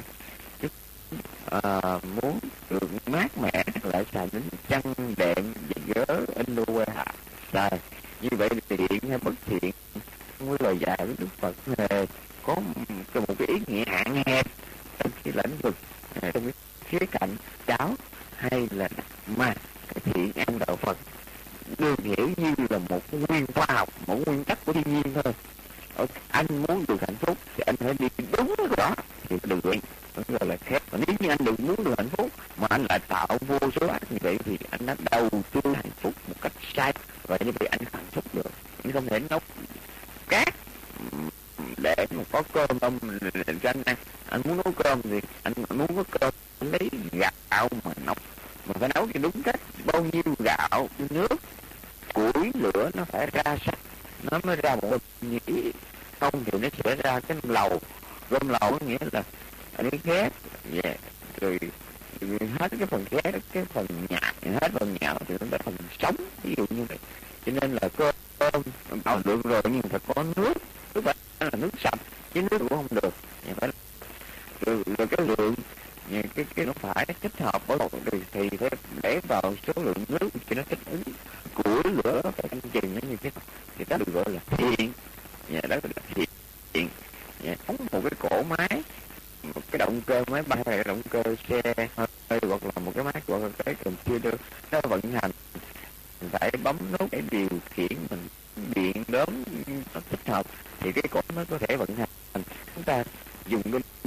Muốn được mát mẻ lại xài đến chăn đệm gớ underwear sai. Như vậy thì thiện hay bất thiện với lời dạy của Đức Phật hề có một cái ý nghĩa hạn hẹp trong cái lĩnh vực, trong cái khía cạnh giáo hay là, mà cái thiện ăn đạo Phật đừng hiểu như là một nguyên khoa học, một nguyên tắc của thiên nhiên thôi. Anh muốn được hạnh phúc thì anh phải đi đúng cái đó thì được, gọi là khác. Còn nếu như anh đừng muốn được hạnh phúc mà anh lại tạo vô số ác như vậy thì anh đã đầu tư hạnh phúc một cách sai, và như vậy anh hạnh phúc được. Anh không thể nấu cát để mà có cơm ông cho anh ăn. Anh muốn nấu cơm thì anh muốn có cơm, anh lấy gạo mà nấu, mà phải nấu cho đúng cách. Bao nhiêu gạo, nước, củi, lửa nó phải ra sắc, nó mới ra một nhĩ. Không thì nó sẽ ra cái lầu. Gom lầu có nghĩa là anh ấy ghét, rồi hết cái phần ghét, cái phần nhạt, hết phần nhạt thì nó phải phần sống, ví dụ như vậy. Cho nên là cơm bào được rồi nhưng phải có nước, tức là nước sạch, chứ nước cũng không được. Phải rồi cái lượng cái nó phải thích hợp với một thì phải để vào số lượng nước cho nó thích ứng. Củi lửa phải canh chừng nó như thế thì đó được gọi là thiện. Đó là thiện. Phóng một cái cỗ máy, một cái động cơ máy bay hay động cơ xe hơi, hoặc là một cái máy gọi là cái computer nó vận hành, mình phải bấm nút để điều khiển mình điện đóm nó thích hợp thì cái cỗ mới có thể vận hành. Chúng ta dùng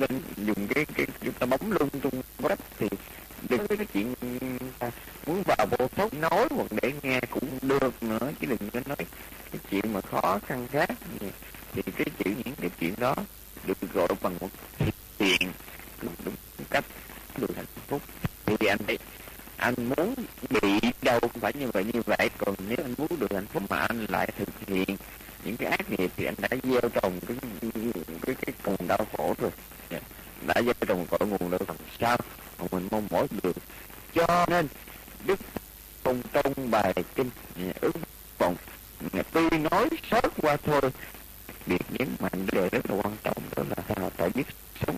cái chúng ta bấm lung tung quá thì đừng cái chuyện ta muốn vào bộ thốc nói hoặc để nghe cũng được nữa, chứ đừng có nói cái chuyện mà khó khăn khác. Thì cái chữ những cái chuyện đó được gọi bằng một thiện đúng cách được hạnh phúc. Thì anh muốn bị đâu không phải như vậy. Còn nếu anh muốn được hạnh phúc mà anh lại thực hiện những cái ác nghiệp thì anh đã gieo trồng cái nguồn đau khổ rồi, đã gieo trồng cội nguồn đau khổ sao mà mình mong mỏi được. Cho nên Đức Công Tông bài kinh ước vọng tuy nói sớt qua thôi, việc nhấn mạnh đề rất là quan trọng, đó là sao phải biết sống.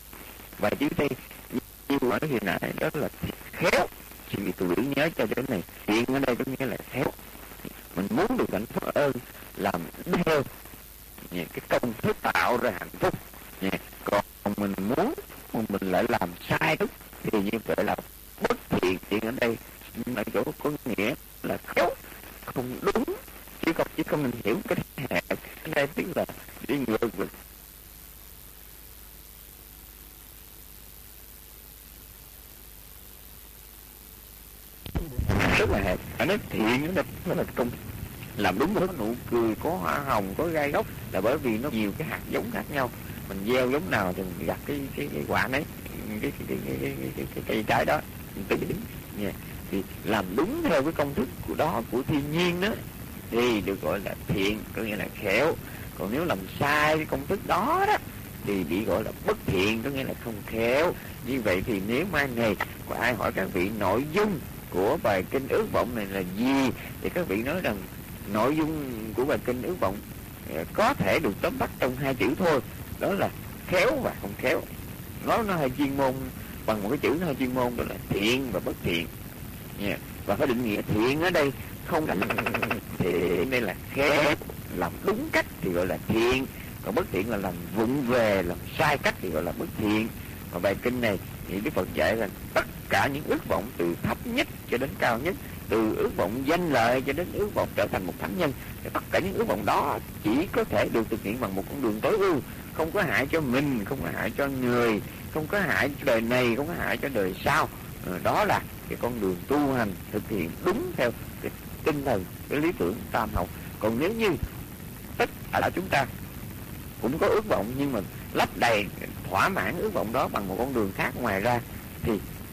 Và dưới đây như nói hiện nãy đó là khéo. Xin vì tôi nhớ cho cái này, thiện ở đây có nghĩa là khéo. Mình muốn được hạnh phúc ơn làm theo cái công thức tạo ra hạnh phúc. Còn mình muốn mà mình lại làm sai thức thì như vậy là bất thiện. Thiện ở đây là chỗ có nghĩa là khéo, không đúng, chỉ không mình hiểu cái hệ ở đây tức là đi ngược lại. Rất là hẹp. Anh nói thiện nó là công làm đúng, có nụ cười, có hoa hồng, có gai góc, là bởi vì nó nhiều cái hạt giống khác nhau. Mình gieo giống nào thì mình gặt cái quả đấy, cái cây trái đó tự tính. Thì làm đúng theo cái công thức của đó, của thiên nhiên đó thì được gọi là thiện, có nghĩa là khéo. Còn nếu làm sai cái công thức đó đó thì bị gọi là bất thiện, có nghĩa là không khéo. Như vậy thì nếu mai này có ai hỏi các vị nội dung của bài kinh ước vọng này là gì, thì các vị nói rằng nội dung của bài kinh ước vọng có thể được tóm tắt trong hai chữ thôi, đó là khéo và không khéo. Nó hơi chuyên môn, bằng một cái chữ nó hơi chuyên môn, đó là thiện và bất thiện. Và phải định nghĩa thiện ở đây không là thiện, đây là khéo, làm đúng cách thì gọi là thiện, còn bất thiện là làm vụng về, làm sai cách thì gọi là bất thiện. Và bài kinh này thì Đức Phật dạy là tất cả những ước vọng từ thấp nhất cho đến cao nhất, từ ước vọng danh lợi cho đến ước vọng trở thành một thánh nhân, thì tất cả những ước vọng đó chỉ có thể được thực hiện bằng một con đường tối ưu, không có hại cho mình, không có hại cho người, không có hại cho đời này, không có hại cho đời sau. Đó là cái con đường tu hành thực hiện đúng theo cái tinh thần, cái lý tưởng tam học. Còn nếu như tất cả chúng ta cũng có ước vọng nhưng mà lấp đầy thỏa mãn ước vọng đó bằng một con đường khác ngoài ra thì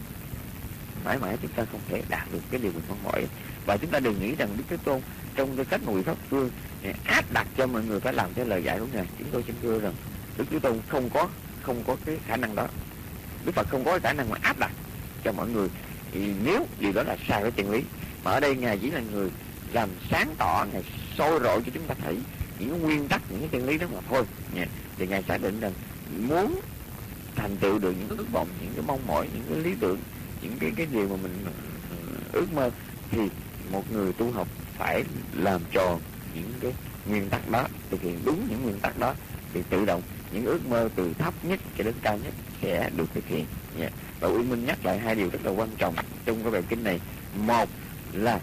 mãi mãi chúng ta không thể đạt được cái điều mình mong mỏi. Và chúng ta đừng nghĩ rằng Đức Thế Tôn trong cái cách ngồi pháp phương áp đặt cho mọi người phải làm theo lời dạy của Ngài. Chúng tôi xin thưa rằng Đức Thế Tôn không có cái khả năng đó. Đức Phật không có cái khả năng mà áp đặt cho mọi người, thì nếu điều đó là sai với chân lý. Mà ở đây Ngài chỉ là người làm sáng tỏ, Ngài soi rọi cho chúng ta thấy những cái nguyên tắc, những cái chân lý đó mà thôi. Thì Ngài xác định rằng muốn thành tựu được những ước vọng, những cái mong mỏi, những cái lý tưởng, những cái điều mà mình ước mơ, thì một người tu học phải làm tròn những cái nguyên tắc đó, thực hiện đúng những nguyên tắc đó, thì tự động những ước mơ từ thấp nhất cho đến cao nhất sẽ được thực hiện. Và Uyên Minh nhắc lại hai điều rất là quan trọng trong cái bài kinh này. Một là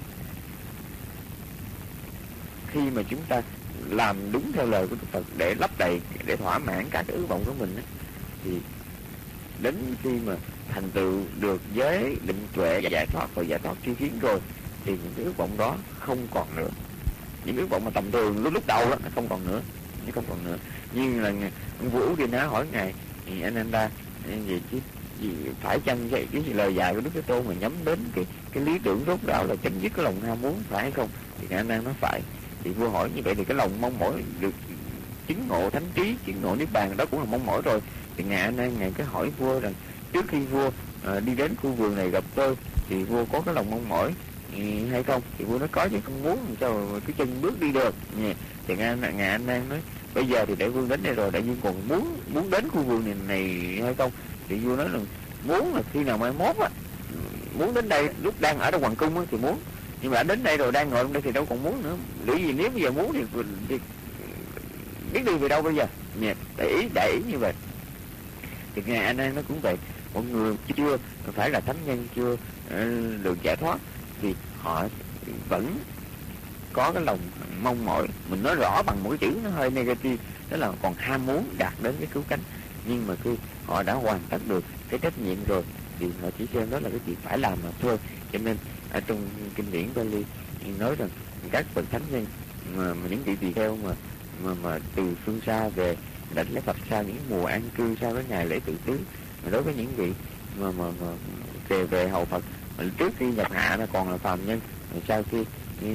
khi mà chúng ta làm đúng theo lời của Đức Phật để lấp đầy, để thỏa mãn các cái ước vọng của mình, thì đến khi mà thành tựu được giới định tuệ và giải thoát và giải thoát tri kiến rồi, thì những cái ước vọng đó không còn nữa. Những ước vọng mà tầm thường lúc đầu đó nó không còn nữa, như là ông vua Udina hỏi ngài Ananda gì chứ, phải chăng cái lời dạy của Đức Thế Tôn mà nhắm đến cái lý tưởng rốt ráo là chấm dứt cái lòng ham muốn, phải hay không? Thì ngài Ananda nói phải. Thì vua hỏi như vậy thì cái lòng mong mỏi được chứng ngộ thánh trí, chứng ngộ niết bàn đó cũng là mong mỏi rồi. Thì ngài Ananda ngài cứ hỏi vua rằng trước khi vua đi đến khu vườn này gặp tôi thì vua có cái lòng mong mỏi hay không? Thì vua nói có chứ, không muốn làm sao cái chân bước đi được. Thì ngài Ananda nói bây giờ thì đại vương đến đây rồi, đại vương còn muốn đến khu vườn này hay không? Thì vua nói là muốn, là khi nào mai mốt á, muốn đến đây lúc đang ở trong hoàng cung á thì muốn, nhưng mà đã đến đây rồi, đang ngồi trong đây thì đâu còn muốn nữa. Bởi vì nếu bây giờ muốn thì biết đi về đâu bây giờ. Để ý như vậy. Thì ngài Ananda nó cũng vậy, mọi người chưa phải là thánh nhân, chưa được giải thoát thì họ vẫn có cái lòng mong mỏi. Mình nói rõ bằng một cái chữ nó hơi negative, đó là còn ham muốn đạt đến cái cứu cánh. Nhưng mà khi họ đã hoàn tất được cái trách nhiệm rồi thì họ chỉ xem đó là cái chuyện phải làm mà thôi. Cho nên ở trong kinh điển Bali nói rằng các bậc thánh nhân mà những vị tỳ kheo mà từ phương xa về đã lấy Phật sau những mùa an cư sau cái ngày lễ tự tứ, mà đối với những vị mà về hầu Phật trước khi nhập hạ nó còn là phàm nhân, sau khi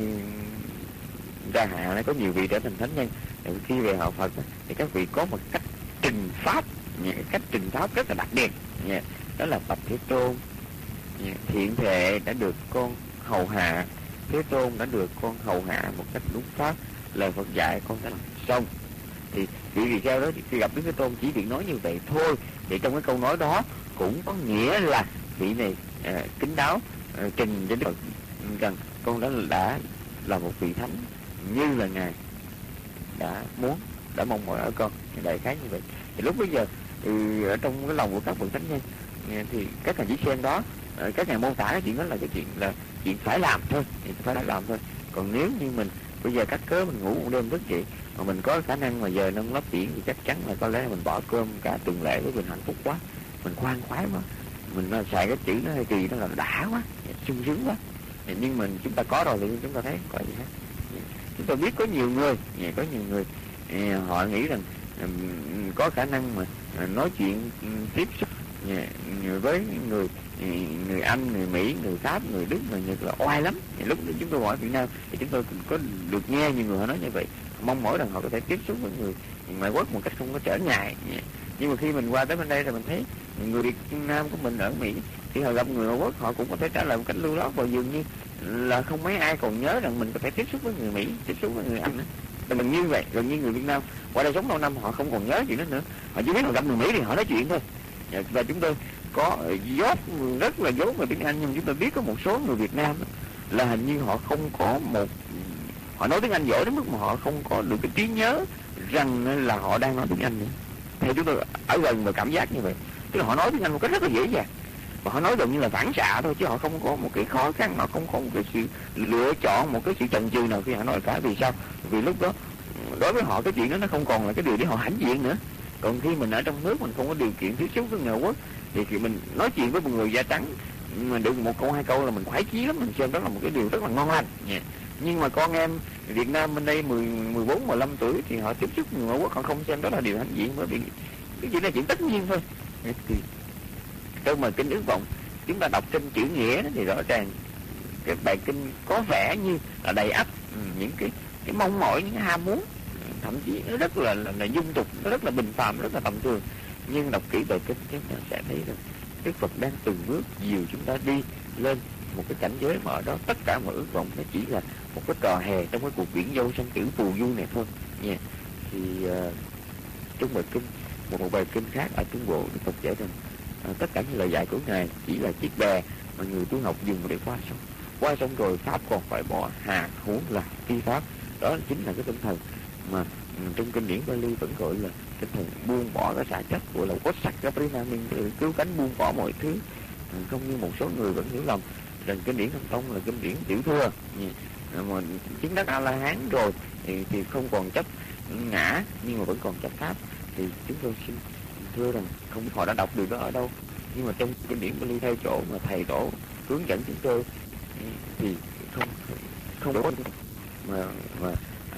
ra hạ nó có nhiều vị trở thành thánh nhân. Khi về hầu Phật thì các vị có một cách trình pháp, cách trình pháp rất là đặc biệt. Đó là Bạch Thế Tôn, thiện thệ đã được con hầu hạ, Thế Tôn đã được con hầu hạ một cách đúng pháp, lời Phật dạy con đã làm xong. Thì vị tỳ kheo đó khi gặp Đức Thế Tôn chỉ việc nói như vậy thôi. Thì trong cái câu nói đó cũng có nghĩa là vị này kính đáo trình với Đức Phật rằng con đã là một vị thánh như là ngài đã mong mỏi ở con, đại khái như vậy. Thì lúc bây giờ ở trong cái lòng của các bậc thánh nhân thì các ngài chỉ xem đó, các ngài mô tả cái chuyện đó là cái chuyện phải làm thôi, Còn nếu như mình bây giờ cắt cớ mình ngủ một đêm thức dậy mà mình có khả năng mà giờ nâng lấp biển thì chắc chắn là có lẽ mình bỏ cơm cả tuần lễ với mình hạnh phúc quá, mình khoan khoái quá, mình xài cái chữ nó hay kỳ, nó là đã quá, sung sướng quá. Nhưng mình chúng ta có rồi thì chúng ta thấy có gì hết. Chúng ta biết có nhiều người họ nghĩ rằng có khả năng mà nói chuyện tiếp xúc với người Anh, người Mỹ, người Pháp, người Đức, người Nhật là oai lắm. Lúc đó chúng tôi hỏi Việt Nam thì chúng tôi có được nghe nhiều người họ nói như vậy, mong mỏi rằng họ có thể tiếp xúc với người ngoại quốc một cách không có trở ngại. Nhưng mà khi mình qua tới bên đây rồi mình thấy người Việt Nam của mình ở Mỹ thì họ gặp người ngoại quốc họ cũng có thể trả lời một cách lưu loát, và dường như là không mấy ai còn nhớ rằng mình có thể tiếp xúc với người Mỹ, tiếp xúc với người Anh nữa. Mình như vậy, gần như người Việt Nam qua đây sống lâu năm họ không còn nhớ chuyện đó nữa, họ chỉ biết là gặp người Mỹ thì họ nói chuyện thôi. Và chúng tôi có dốt rất là dốt về tiếng Anh, nhưng chúng tôi biết có một số người Việt Nam là hình như họ không có họ nói tiếng Anh giỏi đến mức mà họ không có được cái trí nhớ rằng là họ đang nói tiếng Anh nữa. Theo chúng tôi ở gần và cảm giác như vậy, tức là họ nói tiếng Anh một cách rất là dễ dàng, và họ nói gần như là phản xạ thôi, chứ họ không có một cái khó khăn, họ không có một cái sự lựa chọn, một cái sự chần chừ nào khi họ nói cả. Vì sao? Vì lúc đó đối với họ cái chuyện đó nó không còn là cái điều để họ hãnh diện nữa. Còn khi mình ở trong nước mình không có điều kiện tiếp xúc với người quốc thì mình nói chuyện với một người da trắng mà được một câu hai câu là mình khoái chí lắm, mình xem đó là một cái điều rất là ngon lành. Nhưng mà con em Việt Nam bên đây 14, 15 tuổi thì họ tiếp xúc người quốc, họ không xem đó là điều hãnh diện, bởi vì cái chuyện này chuyện tất nhiên thôi. Thì trong mà kinh ước vọng chúng ta đọc trên chữ nghĩa thì rõ ràng cái bài kinh có vẻ như là đầy ắp những cái mong mỏi, những cái ham muốn, thậm chí nó rất là dung tục, nó rất là bình phàm, rất là tầm thường. Nhưng đọc kỹ bài kinh chúng ta sẽ thấy rằng Đức Phật đang từng bước dìu chúng ta đi lên một cái cảnh giới mà ở đó tất cả mọi ước vọng nó chỉ là một cái trò hề trong cái cuộc biển dâu sanh tử phù du này thôi nha. Thì trong bài kinh một bài kinh khác ở Trung Bộ, Đức Phật dạy rằng tất cả những lời dạy của ngài chỉ là chiếc bè mà người tu học dùng để qua sông. qua xong rồi pháp còn phải bỏ, hà huống là phi pháp. Đó chính là cái tinh thần mà trong kinh điển Bali vẫn gọi là tinh thần buông bỏ cái xả chấp, gọi là Vassaka Parinamin, cứu cánh buông bỏ mọi thứ. Không như một số người vẫn hiểu lầm rằng kinh điển Thần Tông là kinh điển tiểu thừa, mà chứng đắc A La Hán rồi thì không còn chấp ngã nhưng mà vẫn còn chấp pháp. Thì chúng tôi xin thưa rằng không biết họ đã đọc được đó ở đâu, nhưng mà trong kinh điển Bali theo chỗ mà thầy tổ hướng dẫn chúng tôi thì không có mà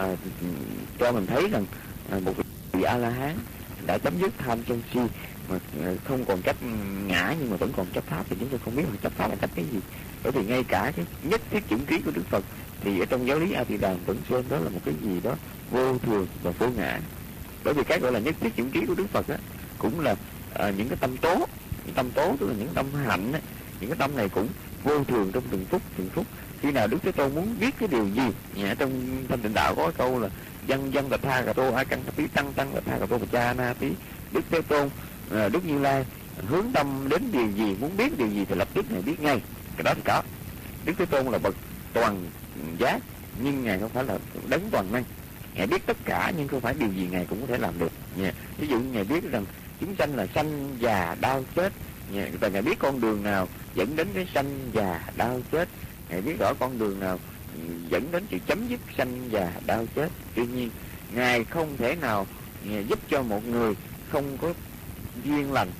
cho mình thấy rằng một vị A La Hán đã chấm dứt tham sân si mà không còn chấp ngã nhưng mà vẫn còn chấp pháp, thì chúng tôi không biết là chấp pháp là chấp cái gì. Bởi vì ngay cả cái nhất thiết chủng ký của Đức Phật thì ở trong giáo lý A Di Đà vẫn xem đó là một cái gì đó vô thường và vô ngã. Bởi vì cái gọi là nhất thiết chủng ký của Đức Phật á cũng là những cái tâm tố, tức là những tâm hạnh á, những cái tâm này cũng vô thường trong từng phút. Khi nào Đức Thế Tôn muốn biết cái điều gì, trong Thanh Tịnh Đạo có cái câu là dân tật tha gà tô a căng tí tăng tật tha gà tô cha na tí. Đức Thế Tôn, Đức Như Lai hướng tâm đến điều gì, muốn biết điều gì thì lập tức Ngài biết ngay. Cái đó thì có. Đức Thế Tôn là bậc toàn giác, nhưng Ngài không phải là đấng toàn năng. Ngài biết tất cả nhưng không phải điều gì Ngài cũng có thể làm được. Ví dụ Ngài biết rằng chúng sanh là sanh già đau chết, và Ngài biết con đường nào dẫn đến cái sanh già đau chết. Ngài biết rõ con đường nào dẫn đến sự chấm dứt sanh già đau chết. Tuy nhiên Ngài không thể nào giúp cho một người không có duyên lành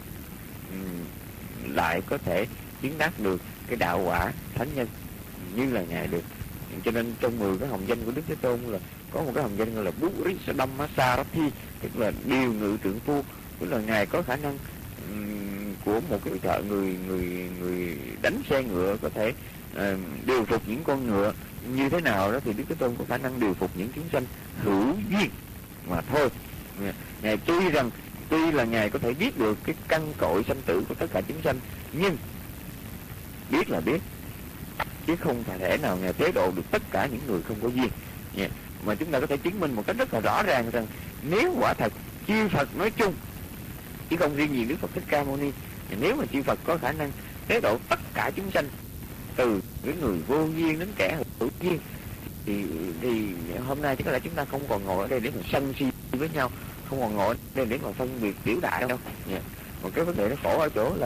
lại có thể chứng đắc được cái đạo quả thánh nhân như là Ngài được. Cho nên trong 10 cái hồng danh của Đức Thế Tôn là có một cái hồng danh gọi là Buddhisadhammasarathi, tức là điều ngự trượng phu, tức là Ngài có khả năng của một cái thợ người đánh xe ngựa có thể điều phục những con ngựa như thế nào đó, thì Đức Thế Tôn có khả năng điều phục những chúng sanh hữu duyên mà thôi. Ngài tuy là Ngài có thể biết được cái căn cội sanh tử của tất cả chúng sanh, nhưng biết là biết, chứ không thể nào Ngài tế độ được tất cả những người không có duyên. Mà chúng ta có thể chứng minh một cách rất là rõ ràng rằng nếu quả thật chư Phật nói chung, chứ không riêng gì Đức Phật Thích Ca Mâu Ni, nếu mà chư Phật có khả năng tế độ tất cả chúng sanh từ những người vô duyên đến kẻ hữu duyên, thì hôm nay chắc là chúng ta không còn ngồi ở đây để mà sân si với nhau, không còn ngồi ở đây để mà phân biệt tiểu đại đâu. Một cái vấn đề nó khổ ở chỗ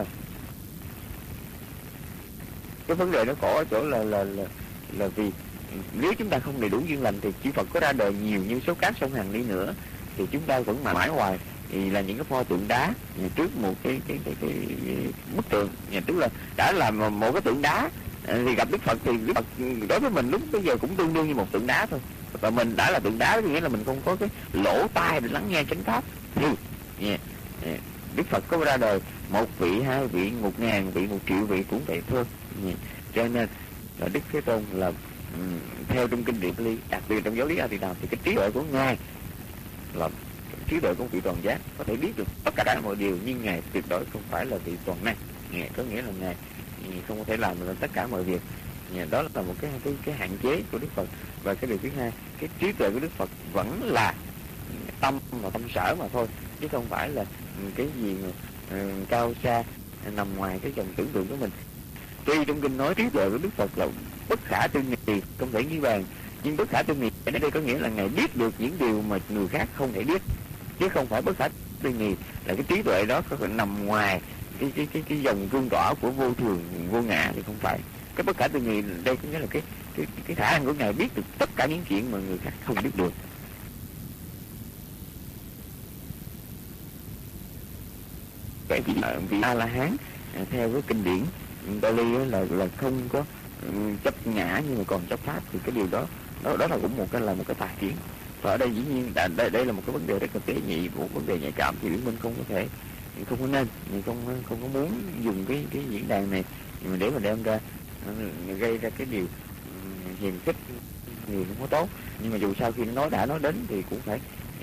là vì nếu chúng ta không đầy đủ duyên lành thì chư Phật có ra đời nhiều như số cát sông Hằng đi nữa thì chúng ta vẫn mãi hoài thì là những cái pho tượng đá trước một cái bức tượng, tức là đã làm một cái tượng đá thì gặp Đức Phật thì Đức Phật đối với mình lúc bây giờ cũng tương đương như một tượng đá thôi, và mình đã là tượng đá nghĩa là mình không có cái lỗ tai để lắng nghe chánh pháp. Thì Đức Phật có ra đời 1 vị, 2 vị, 1000 vị, 1 triệu vị cũng vậy thôi. Cho nên là Đức Thế Tôn là theo trong kinh điển Bali, đặc biệt trong giáo lý A Di Đà thì cái trí tuệ của Ngài là trí tuệ của vị toàn giác, có thể biết được tất cả mọi điều, nhưng Ngài tuyệt đối không phải là vị toàn năng. Có nghĩa là Ngài không có thể làm được tất cả mọi việc. Đó là một cái hạn chế của Đức Phật. Và cái điều thứ hai, cái trí tuệ của Đức Phật vẫn là tâm và tâm sở mà thôi, chứ không phải là cái gì mà cao xa nằm ngoài cái dòng tưởng tượng của mình. Tuy trong kinh nói trí tuệ của Đức Phật là bất khả tư nghị, không thể nghi bàn, nhưng bất khả tư nghị ở đây có nghĩa là Ngài biết được những điều mà người khác không thể biết, chứ không phải bất khả tư nghị là cái trí tuệ đó có thể nằm ngoài cái dòng cương tỏa của vô thường vô ngã, thì không phải. Cái bất khả tư nghị đây có nghĩa là cái khả năng của Ngài biết được tất cả những chuyện mà người khác không biết được. Vậy thì vị A La Hán theo cái kinh điển Bali là không có chấp ngã nhưng mà còn chấp pháp, thì cái điều đó là cũng một cái tài tiến. Và ở đây dĩ nhiên đây là một cái vấn đề rất là tế nhị, một vấn đề nhạy cảm, thì Uyển Minh không có nên, không có muốn dùng cái diễn đàn này mà để mà đem ra gây ra cái điều hiềm khích nhiều không có tốt. Nhưng mà dù sao khi nó nói đến thì cũng phải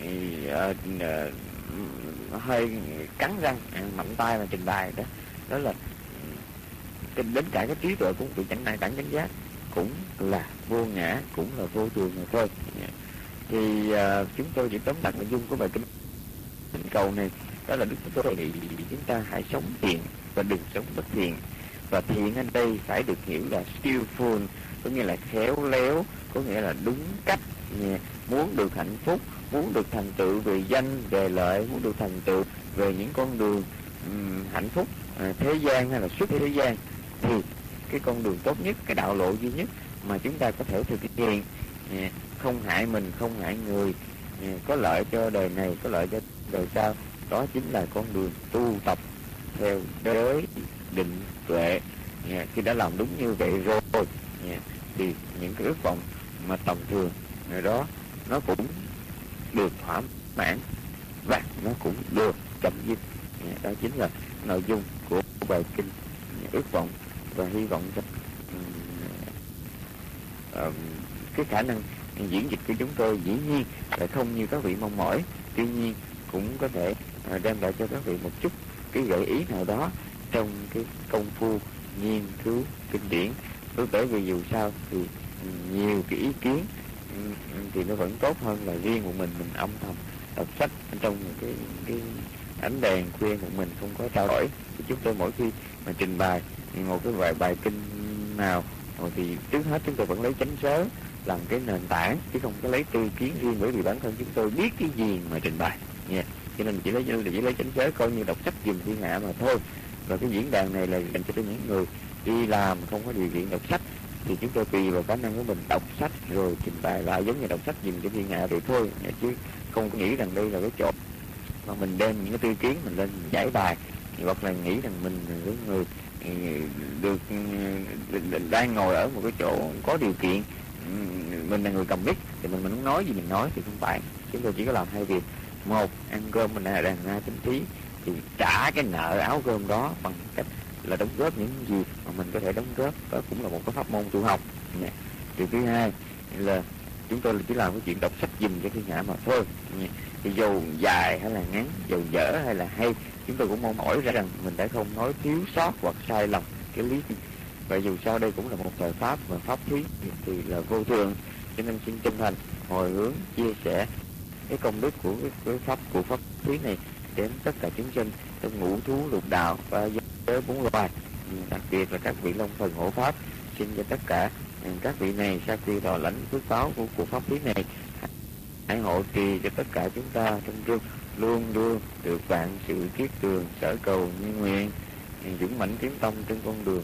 hơi cắn răng mạnh tay mà trình bày đó là đến cả cái trí tuệ của vị chánh giác cũng là vô ngã, cũng là vô thường mà thôi. Thì chúng tôi chỉ tóm tắt nội dung của bài kinh cầu này, đó là Đức Thế Tôn thì chúng ta hãy sống thiện và đừng sống bất thiện. Và thiện ở đây phải được hiểu là skillful, có nghĩa là khéo léo, có nghĩa là đúng cách. Muốn được hạnh phúc, muốn được thành tựu về danh về lợi, muốn được thành tựu về những con đường hạnh phúc thế gian hay là suốt thế gian, thì cái con đường tốt nhất, cái đạo lộ duy nhất mà chúng ta có thể thực hiện không hại mình, không hại người, có lợi cho đời này, có lợi cho đời sau, đó chính là con đường tu tập theo đới định tuệ. Khi đã làm đúng như vậy rồi thì những cái ước vọng mà tầm thường đó nó cũng được thỏa mãn và nó cũng được chấm dứt. Đó chính là nội dung của bài kinh ước vọng. Và hy vọng rằng cái khả năng diễn dịch của chúng tôi dĩ nhiên là không như các vị mong mỏi, tuy nhiên cũng có thể đem lại cho các vị một chút cái gợi ý nào đó trong cái công phu nghiên cứu kinh điển. Bởi vì dù sao thì nhiều cái ý kiến thì nó vẫn tốt hơn là riêng một mình âm thầm đọc sách trong một cái ánh đèn khuya một mình không có trao đổi. Thì chúng tôi mỗi khi mà trình bày một cái bài kinh nào thì trước hết chúng tôi vẫn lấy chánh sớ làm cái nền tảng, chứ không có lấy tư kiến riêng, bởi vì bản thân chúng tôi biết cái gì mà trình bày nha. Cho nên chỉ lấy chánh sớ coi như đọc sách giùm thiên hạ mà thôi. Và cái diễn đàn này là dành cho những người đi làm không có điều kiện đọc sách, thì chúng tôi tùy vào khả năng của mình đọc sách rồi trình bày lại giống như đọc sách dùm cho thiên hạ vậy thôi, chứ không có nghĩ rằng đây là cái chỗ mà mình đem những cái tư kiến mình lên giải bài, hoặc là nghĩ rằng mình là cái người được đang ngồi ở một cái chỗ có điều kiện, mình là người cầm mic thì mình muốn nói gì mình nói, thì không phải. Chúng tôi chỉ có làm hai việc: một, ăn cơm mình là đàn na tính thí, thì trả cái nợ áo cơm đó bằng cách là đóng góp những gì mà mình có thể đóng góp, đó cũng là một cái pháp môn tu học. Điều thứ hai là chúng tôi chỉ làm cái chuyện đọc sách dùm cho thiên hạ mà thôi. Thì dù dài hay là ngắn, dù dở hay là hay, chúng tôi cũng mong mỏi ra rằng mình đã không nói thiếu sót hoặc sai lầm cái lý. Và dù sao đây cũng là một thời pháp, và pháp thí thì là vô thường, cho nên xin chân thành hồi hướng chia sẻ cái công đức của cái pháp thí này đến tất cả chúng sinh trong ngũ thú lục đạo và giới bốn loài, đặc biệt là các vị long thần hộ pháp. Xin cho tất cả các vị này sau khi thọ lãnh phước báo của pháp thí này, hãy hộ trì cho tất cả chúng ta trong chung luôn luôn được vạn sự kiết tường sở cầu như nguyện, dũng mãnh tiến tâm trên con đường